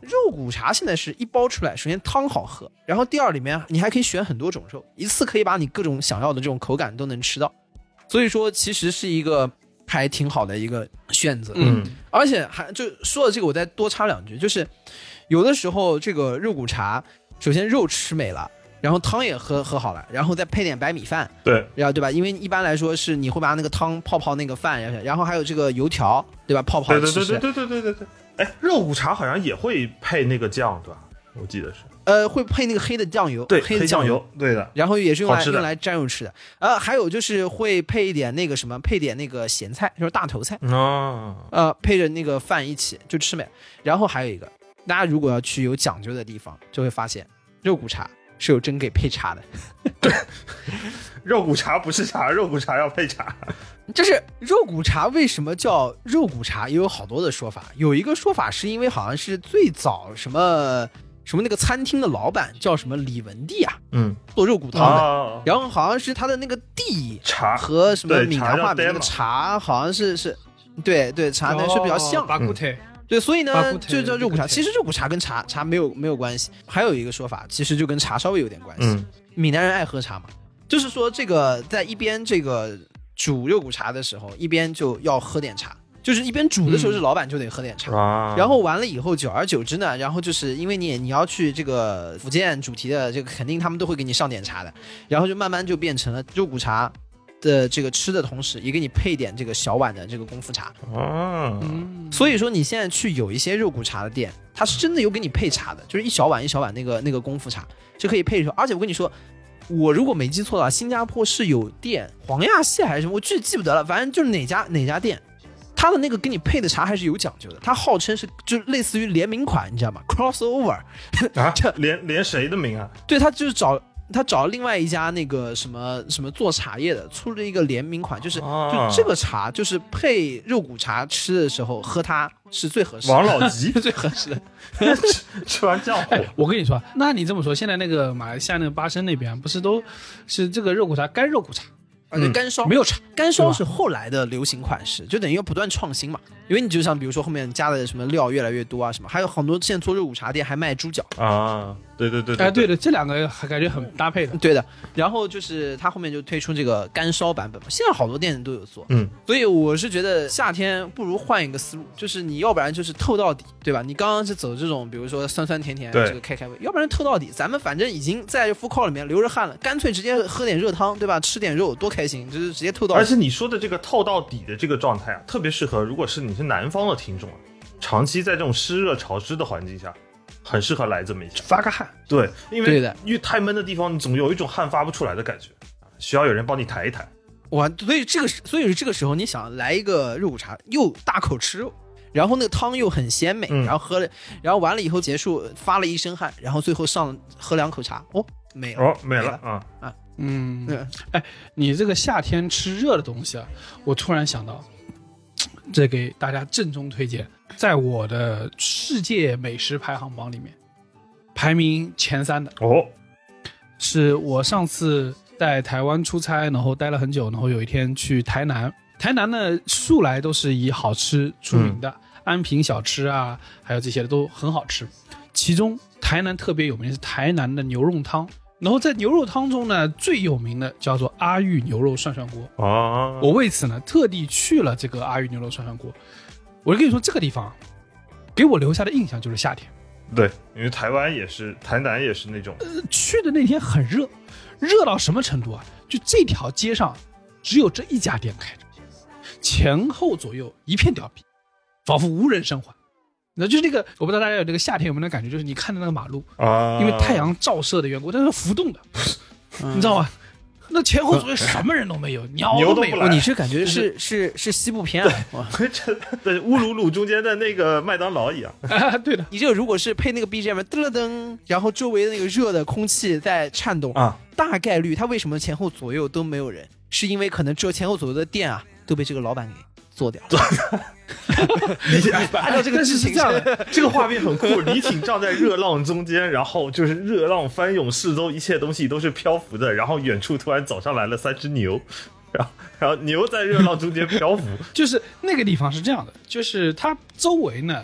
肉骨茶现在是一包出来，首先汤好喝，然后第二里面你还可以选很多种肉，一次可以把你各种想要的这种口感都能吃到，所以说其实是一个还挺好的一个选择。 嗯， 而且还就说了这个，我再多插两句，就是有的时候这个肉骨茶，首先肉吃没了。然后汤也喝喝好了，然后再配点白米饭， 对， 然后对吧？因为一般来说是你会把那个汤泡泡那个饭，然后还有这个油条，对吧？泡泡吃吃。 对对对对对对对对。哎，肉骨茶好像也会配那个酱，对吧？我记得是。 呃，会配那个黑的酱油， 对， 黑的酱油， 对的。 然后也是用来用来蘸肉吃的。呃，还有就是会配一点那个什么，配点那个咸菜，就是大头菜。 哦。 呃，配着那个饭一起就吃没。然后还有一个，大家如果要去有讲究的地方，就会发现肉骨茶是有真给配茶的。 对，肉骨茶不是茶，肉骨茶要配茶。 就是肉骨茶为什么叫肉骨茶，也有好多的说法。有一个说法是因为好像是最早什么什么那个餐厅的老板叫什么李文帝啊， 嗯， 做肉骨汤的， 哦、 然后好像是他的那个地茶和什么闽南话里面那个茶好像是是，对对，茶呢是比较像。 巴古特。 对，所以呢就叫肉骨茶。其实肉骨茶跟茶茶没有没有关系。还有一个说法，其实就跟茶稍微有点关系。 嗯， 闽南人爱喝茶嘛，就是说这个在一边这个煮肉骨茶的时候，一边就要喝点茶。就是一边煮的时候，是老板就得喝点茶， 嗯、 然后完了以后，久而久之呢，然后就是因为你你要去这个福建主题的这个，肯定他们都会给你上点茶的，然后就慢慢就变成了肉骨茶的这个吃的同时，也给你配点这个小碗的这个功夫茶。 哦、 嗯，所以说你现在去有一些肉骨茶的店，它是真的有给你配茶的，就是一小碗一小碗那个那个功夫茶是可以配出。而且我跟你说，我如果没记错的话，新加坡是有店，黄亚蟹还是什么，我具体记不得了，反正就是哪家哪家店。他的那个给你配的茶还是有讲究的，他号称是就类似于联名款，你知道吗 ？crossover 啊，连连谁的名啊？ 对，他就是找他找另外一家那个什么什么做茶叶的，出了一个联名款，就是、哦、就这个茶就是配肉骨茶吃的时候喝它是最合适的。 王老吉最合适的， 吃, 吃完降火、 哎。我跟你说，那你这么说，现在那个马来西亚那个巴生那边不是都是这个肉骨茶干肉骨茶？ 啊，对，干烧、 嗯、没有茶， 干烧是后来的流行款式，就等于要不断创新嘛。因为你就像比如说后面加的什么料越来越多啊，什么，还有很多现在做肉骨茶店还卖猪脚啊，对对对对， 哎，对的，这两个还感觉很搭配的， 对的。然后就是他后面就推出这个干烧版本嘛，现在好多店都有做， 嗯， 所以我是觉得夏天不如换一个思路，就是你要不然就是透到底，对吧？你刚刚是走这种比如说酸酸甜甜这个开开胃，要不然透到底，咱们反正已经在food court里面流着汗了，干脆直接喝点热汤，对吧？吃点肉多开心，就是直接透到底。 而且你说的这个透到底的这个状态啊，特别适合如果是你是南方的听众啊，长期在这种湿热潮湿的环境下，很适合来这么一下发个汗。 对，因为对的， 因为太闷的地方，你总有一种汗发不出来的感觉，需要有人帮你抬一抬。 哇，所以这个所以这个时候你想来一个肉骨茶，又大口吃肉，然后那个汤又很鲜美，嗯、然后喝了，然后完了以后结束发了一身汗，然后最后上喝两口茶，哦，没了， 哦，没了啊啊， 嗯，哎，你这个夏天吃热的东西啊，我突然想到，这给大家郑重推荐，在我的世界美食排行榜里面，排名前三的哦， 是我上次在台湾出差，然后待了很久，然后有一天去台南，台南呢素来都是以好吃出名的，嗯、安平小吃啊，还有这些的都很好吃。其中台南特别有名的是台南的牛肉汤。然后在牛肉汤中呢，最有名的叫做阿裕牛肉涮涮锅。 哦， 我为此呢特地去了这个阿裕牛肉涮涮锅。我跟你说，这个地方给我留下的印象就是夏天。 对，因为台湾也是，台南也是那种。 呃，去的那天很热，热到什么程度啊？就这条街上只有这一家店开着，前后左右一片凋敝，仿佛无人生还。那就是那个，我不知道大家有这个夏天有没有感觉，就是你看的那个马路啊，因为太阳照射的缘故，它是浮动的，你知道吗？那前后左右什么人都没有，鸟都没有。 哦、你是感觉是是是西部片啊？ 对，乌鲁鲁中间的那个麦当劳一样。 啊，对的。 你这个如果是配那个 B G M， 噔噔，然后周围的那个热的空气在颤动啊， 大概率它为什么前后左右都没有人？是因为可能这前后左右的店啊都被这个老板给做掉。 李挺按照这个剧情这样的，这个画面很酷。李挺站在热浪中间，然后就是热浪翻涌，四周一切东西都是漂浮的，然后远处突然走上来了三只牛，然后然后牛在热浪中间漂浮。 就是那个地方是这样的，就是它周围呢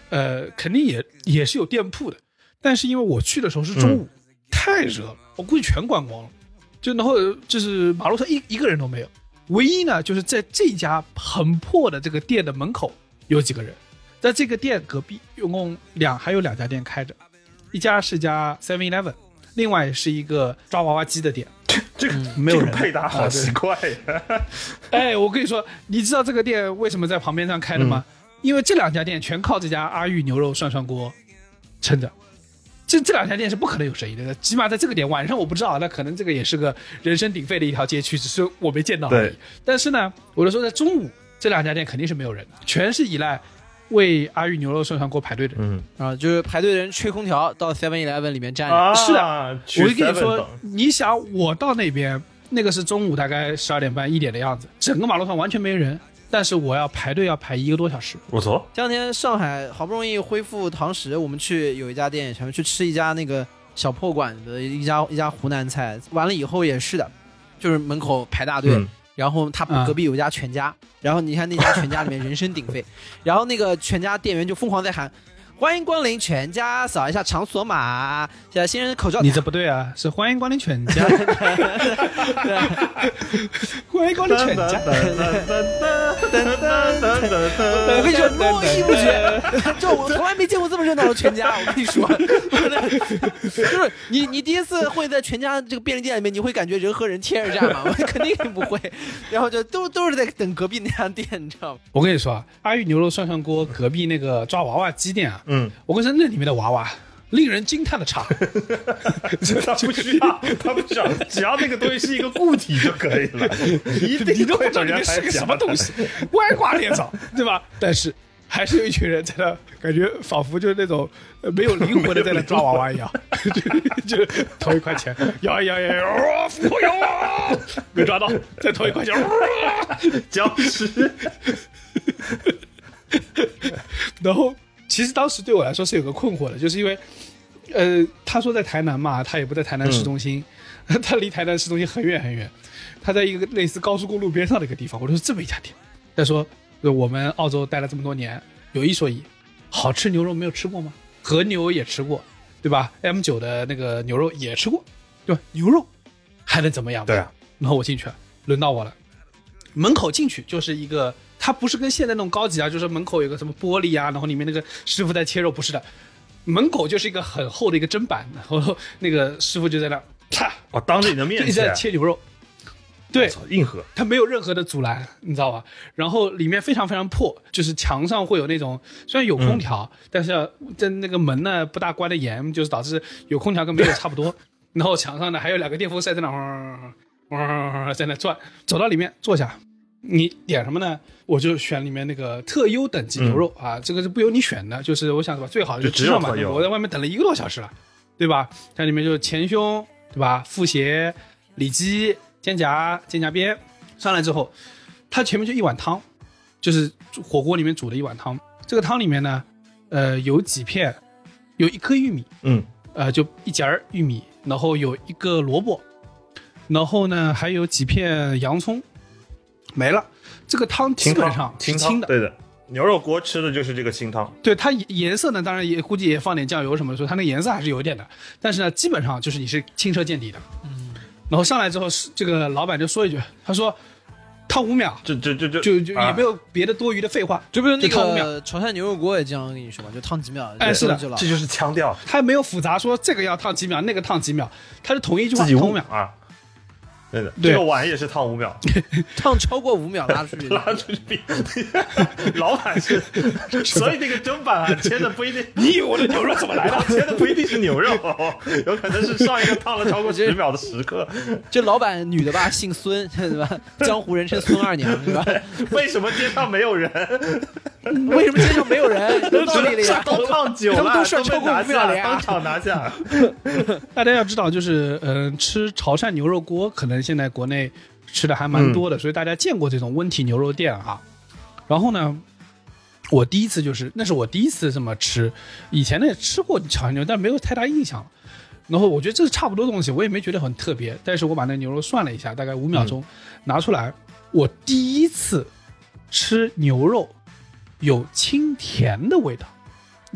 呃，肯定也也是有店铺的，但是因为我去的时候是中午，嗯、太热了，我估计全关光了，就然后就是马路上一一个人都没有，唯一呢就是在这家很破的这个店的门口有几个人，在这个店隔壁一共两还有两家店开着，一家是家 seven eleven， 另外是一个抓娃娃机的店。 这个、嗯、 没有人， 这个配搭好奇怪呀！ 哎，我跟你说，你知道这个店为什么在旁边上开的吗？嗯、因为这两家店全靠这家阿玉牛肉涮涮锅撑着。这这两家店是不可能有生意的，起码在这个点晚上我不知道，那可能这个也是个人声鼎沸的一条街区，只是我没见到而已。但是呢，我就说在中午这两家店肯定是没有人的，全是依赖为阿玉牛肉涮涮锅排队的人。 嗯啊，就是排队的人吹空调到 seven eleven 里面站着。 啊、 是的，我跟你说，你想我到那边，那个是中午大概十二点半一点的样子，整个马路上完全没人。但是我要排队要排一个多小时。 我操！ 这两天上海好不容易恢复堂食，我们去有一家店，想去吃一家那个小破馆的一家一家湖南菜，完了以后也是的，就是门口排大队，嗯、然后他隔壁有一家全家，嗯、然后你看那家全家里面人声鼎沸，然后那个全家店员就疯狂在喊。欢迎光临全家，扫一下场所码。现在新人口罩， 你这不对啊，是欢迎光临全家。欢迎光临全家。 我跟你说，络绎不绝，就我从来没见过这么热闹的全家。我跟你说，就是你你第一次会在全家这个便利店里面，你会感觉人和人天而战吗？我肯定不会。然后就都都是在等隔壁那家店，你知道吗？ 我跟你说啊，阿玉牛肉涮涮锅隔壁那个抓娃娃机店啊。 嗯， 我跟你说，那里面的娃娃令人惊叹的差。 他不需要，他不需要，只要那个东西是一个固体就可以了。一定你都不知道里面是个什么东西，歪瓜裂枣，对吧？但是还是有一群人在那，感觉仿佛就是那种没有灵魂的在那抓娃娃一样，就就投一块钱，摇一摇摇摇，富有啊，没抓到，再投一块钱， 僵尸。 然后其实当时对我来说是有个困惑的，就是因为呃他说在台南嘛，他也不在台南市中心，嗯、他离台南市中心很远很远，他在一个类似高速公路边上的一个地方。我说这么一家店，他说我们澳洲待了这么多年，有一说一，好吃牛肉没有吃过吗？和牛也吃过，对吧 ？M 九 的那个牛肉也吃过，对吧？牛肉还能怎么样？ 对啊。 然后我进去了，轮到我了，门口进去就是一个。它不是跟现在那种高级啊，就是门口有个什么玻璃啊，然后里面那个师傅在切肉，不是的，门口就是一个很厚的一个砧板，然后那个师傅就在那啪， 哦，当着你的面一直在切牛肉，对， 硬核， 它没有任何的阻拦，你知道吧？然后里面非常非常破，就是墙上会有那种虽然有空调，嗯、但是在那个门呢不大关的严，就是导致有空调跟没有差不多。然后墙上呢还有两个电风扇在那嗡在那转，走到里面坐下。你点什么呢？我就选里面那个特优等级牛肉、嗯、啊，这个是不由你选的，就是我想什么最好的就吃上嘛。我在外面等了一个多小时了，对吧？它里面就是前胸，对吧？腹斜、里脊、肩胛、肩胛边，上来之后，它前面就一碗汤，就是火锅里面煮的一碗汤。这个汤里面呢，呃，有几片，有一颗玉米， 嗯， 呃，就一节玉米，然后有一个萝卜，然后呢还有几片洋葱。没了，这个汤基本上是清的。 对的，牛肉锅吃的就是这个清汤。 对，它颜色呢，当然也估计也放点酱油什么的，所以它那个颜色还是有一点的。但是呢，基本上就是你是清澈见底的。嗯。然后上来之后，这个老板就说一句，他说：“烫五秒。” 这这这这就就也没有别的多余的废话， 这不是那个潮汕牛肉锅也这样跟你说吗？就烫几秒。 哎，是的， 这就是腔调。 他没有复杂说这个要烫几秒，那个烫几秒，他是同一句话， 自己烫五秒啊。对的，这个碗也是烫五秒， 烫超过五秒拉出去， 拉出去比老板是，所以这个砧板啊切的不一定。 你以为我的牛肉怎么来的？ 切的不一定是牛肉，有可能是上一个烫了超过十秒的食客。 这老板女的吧，姓孙，对吧？江湖人称孙二娘，对吧？ 为什么街上没有人？ 为什么街上没有人？有道理了呀， 都烫久了， 他们都涮超过五秒了呀， 当场拿下。 大家要知道，就是嗯、呃，吃潮汕牛肉锅可能现在国内吃的还蛮多的、嗯、所以大家见过这种温体牛肉店啊。然后呢我第一次就是那是我第一次这么吃，以前呢也吃过潮汕牛，但没有太大印象。然后我觉得这是差不多东西，我也没觉得很特别，但是我把那牛肉涮了一下，大概五秒钟、嗯、拿出来，我第一次吃牛肉有清甜的味道。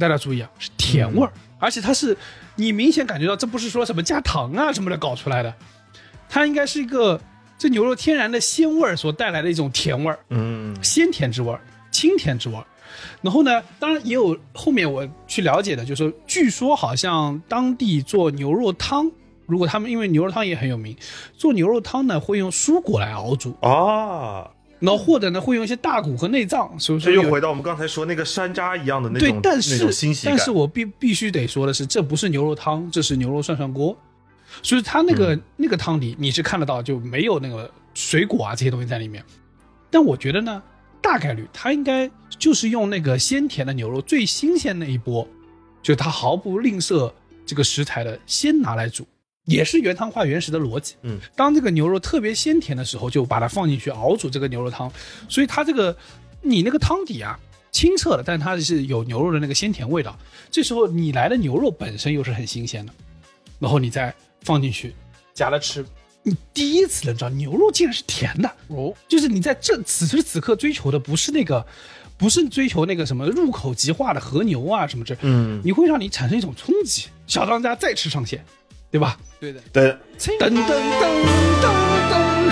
大家注意啊，是甜味儿、嗯，而且它是你明显感觉到这不是说什么加糖啊什么的搞出来的，它应该是一个这牛肉天然的鲜味儿所带来的一种甜味儿， 嗯， 鲜甜之味儿，清甜之味儿。然后呢，当然也有后面我去了解的，就是说据说好像当地做牛肉汤，如果他们因为牛肉汤也很有名，做牛肉汤呢会用蔬果来熬煮啊。 然后或者呢会用一些大骨和内脏，所以说这又回到我们刚才说那个山楂一样的那种， 对，但是那种欣喜感。 但是我必必须得说的是，这不是牛肉汤，这是牛肉涮涮锅，所以它那个、嗯、那个汤底你是看得到就没有那个水果啊这些东西在里面。但我觉得呢，大概率它应该就是用那个鲜甜的牛肉最新鲜那一波，就它毫不吝啬这个食材的先拿来煮。也是原汤化原食的逻辑， 嗯， 当这个牛肉特别鲜甜的时候，就把它放进去熬煮这个牛肉汤，所以它这个你那个汤底啊清澈的，但它是有牛肉的那个鲜甜味道。这时候你来的牛肉本身又是很新鲜的，然后你再放进去夹了吃，你第一次能知道牛肉竟然是甜的哦，就是你在这此时此刻追求的不是那个。不是追求那个什么入口即化的和牛啊什么这， 嗯， 你会让你产生一种冲击，小当家再吃上线，对吧？ 对的， 对， 噔噔噔噔噔，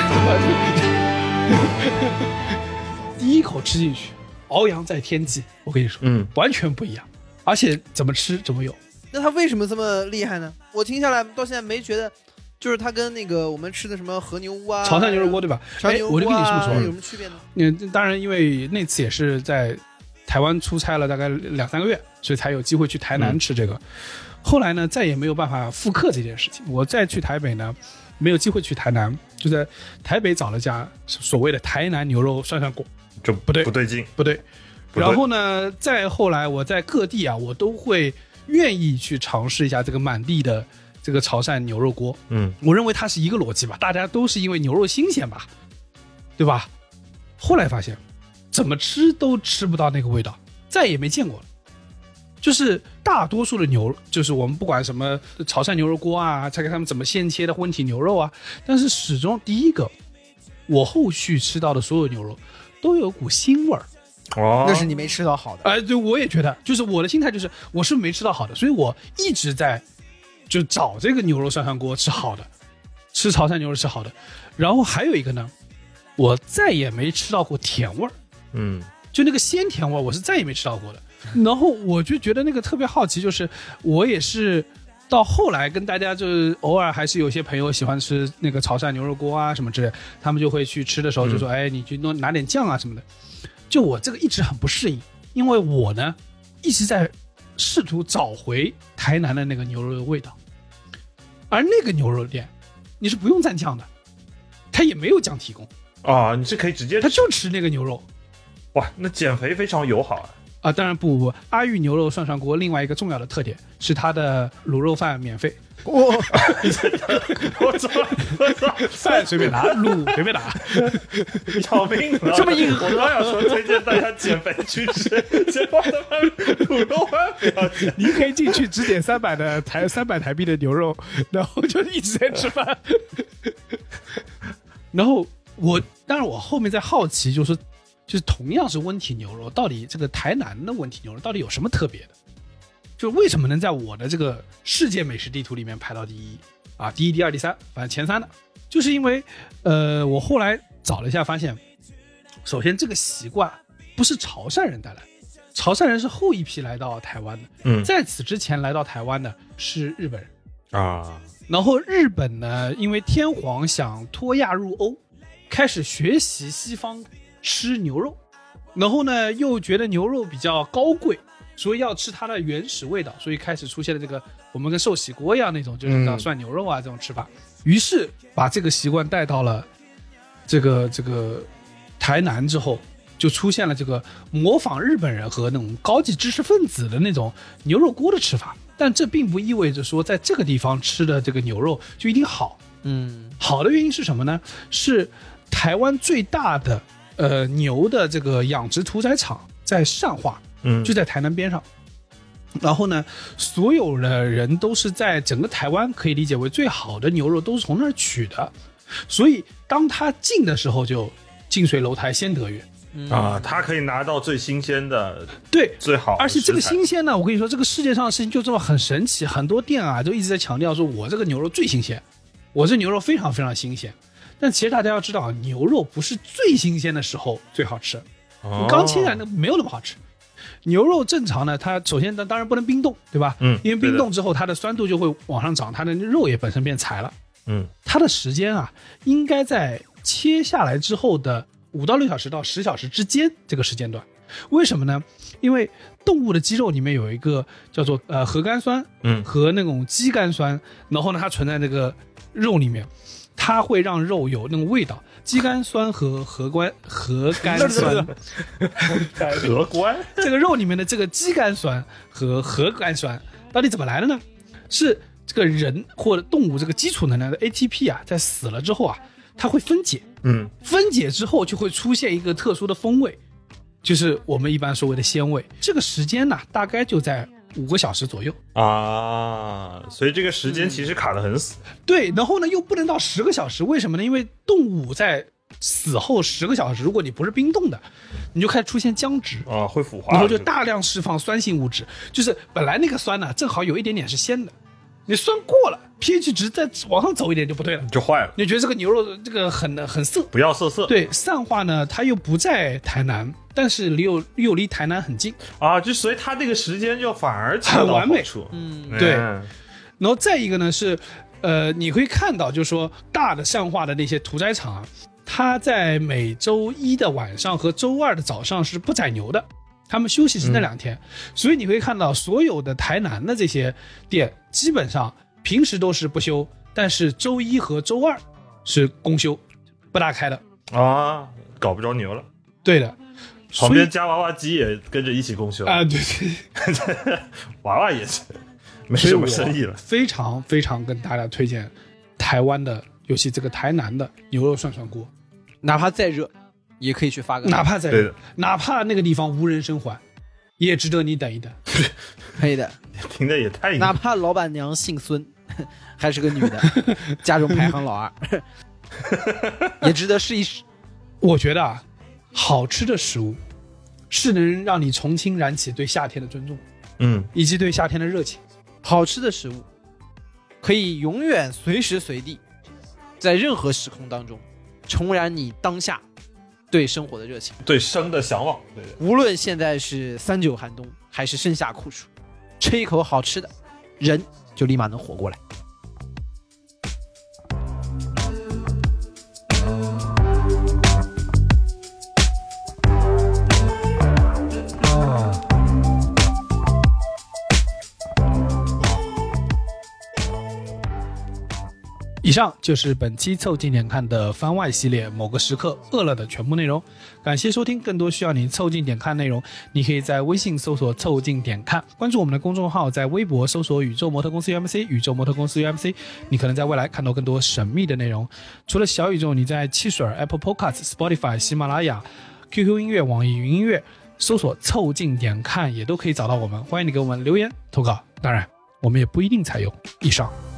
第一口吃进去，翱翔在天际，我跟你说， 嗯， 完全不一样，而且怎么吃怎么有。 那它为什么这么厉害呢？我听下来到现在没觉得，就是它跟那个我们吃的什么和牛屋啊、 潮汕牛肉锅对吧？ 潮汕牛肉锅、啊、 我就跟你这么说， 有什么区别呢？ 嗯，当然，因为那次也是在台湾出差了大概两三个月，所以才有机会去台南吃这个。嗯、后来呢，再也没有办法复刻这件事情。我再去台北呢，没有机会去台南，就在台北找了家所谓的台南牛肉涮涮锅， 这不对， 不对劲， 不对。然后呢，再后来我在各地啊，我都会愿意去尝试一下这个满地的这个潮汕牛肉锅。 嗯， 我认为它是一个逻辑吧，大家都是因为牛肉新鲜吧，对吧？后来发现怎么吃都吃不到那个味道，再也没见过了。就是大多数的牛，就是我们不管什么潮汕牛肉锅啊，再看他们怎么现切的温体牛肉啊，但是始终第一个，我后续吃到的所有牛肉都有股腥味儿。 哦， 那是你没吃到好的。 哎、呃，对，我也觉得，就是我的心态就是我是没吃到好的，所以我一直在就找这个牛肉涮涮锅吃好的，吃潮汕牛肉吃好的。然后还有一个呢，我再也没吃到过甜味儿， 嗯， 就那个鲜甜味儿，我是再也没吃到过的。然后我就觉得那个特别好奇，就是我也是到后来跟大家就是偶尔还是有些朋友喜欢吃那个潮汕牛肉锅啊什么之类，他们就会去吃的时候就说，嗯、哎，你去弄拿点酱啊什么的。就我这个一直很不适应，因为我呢一直在试图找回台南的那个牛肉的味道，而那个牛肉店你是不用蘸酱的，它也没有酱提供啊，你是可以直接吃， 它就吃那个牛肉。 哇，那减肥非常友好啊！ 啊，当然不不不，阿裕牛肉涮涮锅另外一个重要的特点是它的卤肉饭免费。 我我操！我操！ 饭随便拿，卤随便拿， 要命了！ 这么硬核！ 我刚想说推荐大家减肥去吃，结果他妈卤肉饭不要钱。 你可以进去只点三百的台三百台币的牛肉，然后就一直在吃饭。然后我当然我后面在好奇，就是就是同样是温体牛肉，到底这个台南的温体牛肉到底有什么特别的？就是为什么能在我的这个世界美食地图里面排到第一啊？第一、第二、第三，反正前三的，就是因为呃，我后来找了一下，发现，首先这个习惯不是潮汕人带来，潮汕人是后一批来到台湾的， 嗯， 在此之前来到台湾的是日本人啊。 然后日本呢，因为天皇想脱亚入欧，开始学习西方吃牛肉，然后呢又觉得牛肉比较高贵。所以要吃它的原始味道，所以开始出现了这个我们跟寿喜锅一样那种，就是叫涮牛肉啊、嗯、这种吃法。于是把这个习惯带到了这个这个台南之后，就出现了这个模仿日本人和那种高级知识分子的那种牛肉锅的吃法。但这并不意味着说在这个地方吃的这个牛肉就一定好。 嗯，好的原因是什么呢？是台湾最大的呃牛的这个养殖屠宰场在善化。 嗯， 就在台南边上，然后呢，所有的人都是在整个台湾可以理解为最好的牛肉都是从那儿取的，所以当他进的时候就近水楼台先得月， 嗯、 啊，它可以拿到最新鲜的， 对， 最好的而且这个食材新鲜呢，我跟你说，这个世界上的事情就这么很神奇，很多店啊都一直在强调说，我这个牛肉最新鲜，我这牛肉非常非常新鲜。但其实大家要知道，牛肉不是最新鲜的时候最好吃， 哦刚切下来的没有那么好吃。牛肉正常呢，它首先当然不能冰冻，对吧？ 嗯， 因为冰冻之后它的酸度就会往上涨，它的肉也本身变柴了。 嗯， 它的时间啊，应该在切下来之后的五到六小时到十小时之间这个时间段。为什么呢？因为动物的肌肉里面有一个叫做呃核苷酸， 嗯， 和那种肌苷酸，然后呢它存在这个肉里面，它会让肉有那种味道。肌苷酸和核苷核苷酸， 荷官这个肉里面的这个肌苷酸和核苷酸到底怎么来的呢？是这个人或者动物这个基础能量的 A T P 啊，在死了之后啊，它会分解， 嗯， 分解之后就会出现一个特殊的风味，就是我们一般所谓的鲜味。这个时间呢，大概就在五个小时左右啊，所以这个时间其实卡得很死。 对，然后呢又不能到十个小时，为什么呢？因为动物在死后十个小时，如果你不是冰冻的，你就开始出现僵直啊，会腐化， 然后就大量释放酸性物质，就是本来那个酸呢，正好有一点点是鲜的，你酸过了 pH 值再往上走一点就不对了， 就坏了。 你觉得这个牛肉这个很很涩， 不要涩涩。 对，散化呢，它又不在台南，但是离又又离台南很近啊，就所以它这个时间就反而恰到很完美好处。 嗯， 对。 嗯然后再一个呢是，呃，你会看到就是说大的散化的那些屠宰场啊，它在每周一的晚上和周二的早上是不宰牛的，他们休息是那两天，嗯、所以你会看到所有的台南的这些店基本上平时都是不休，但是周一和周二是公休，不大开的啊，搞不着牛了。 对的， 旁边夹娃娃机也跟着一起公休啊，对对， 娃娃也是没什么生意了。 非常非常跟大家推荐台湾的，尤其这个台南的牛肉涮涮锅， 哪怕再热，也可以去发个， 哪怕再热，哪怕那个地方无人生还，也值得你等一等。 可以的， 听着也太…… 哪怕老板娘姓孙，还是个女的，家中排行老二，也值得试一试。 我觉得啊，好吃的食物是能让你重新燃起对夏天的尊重， 嗯， 以及对夏天的热情。 好吃的食物可以永远随时随地，在任何时空当中重燃你当下对生活的热情， 对生的向往。对对， 无论现在是三九寒冬还是盛夏酷暑，吃一口好吃的，人就立马能活过来。 以上就是本期凑近点看的番外系列某个时刻饿了的全部内容，感谢收听。更多需要你凑近点看内容，你可以在微信搜索凑近点看，关注我们的公众号，在微博搜索宇宙模特公司 U M C 宇宙模特公司 U M C， 你可能在未来看到更多神秘的内容。除了小宇宙，你在汽水、Apple Podcasts、Spotify、喜马拉雅、Q Q 音乐、网易云音乐搜索凑近点看也都可以找到我们，欢迎你给我们留言投稿，当然我们也不一定采用。以上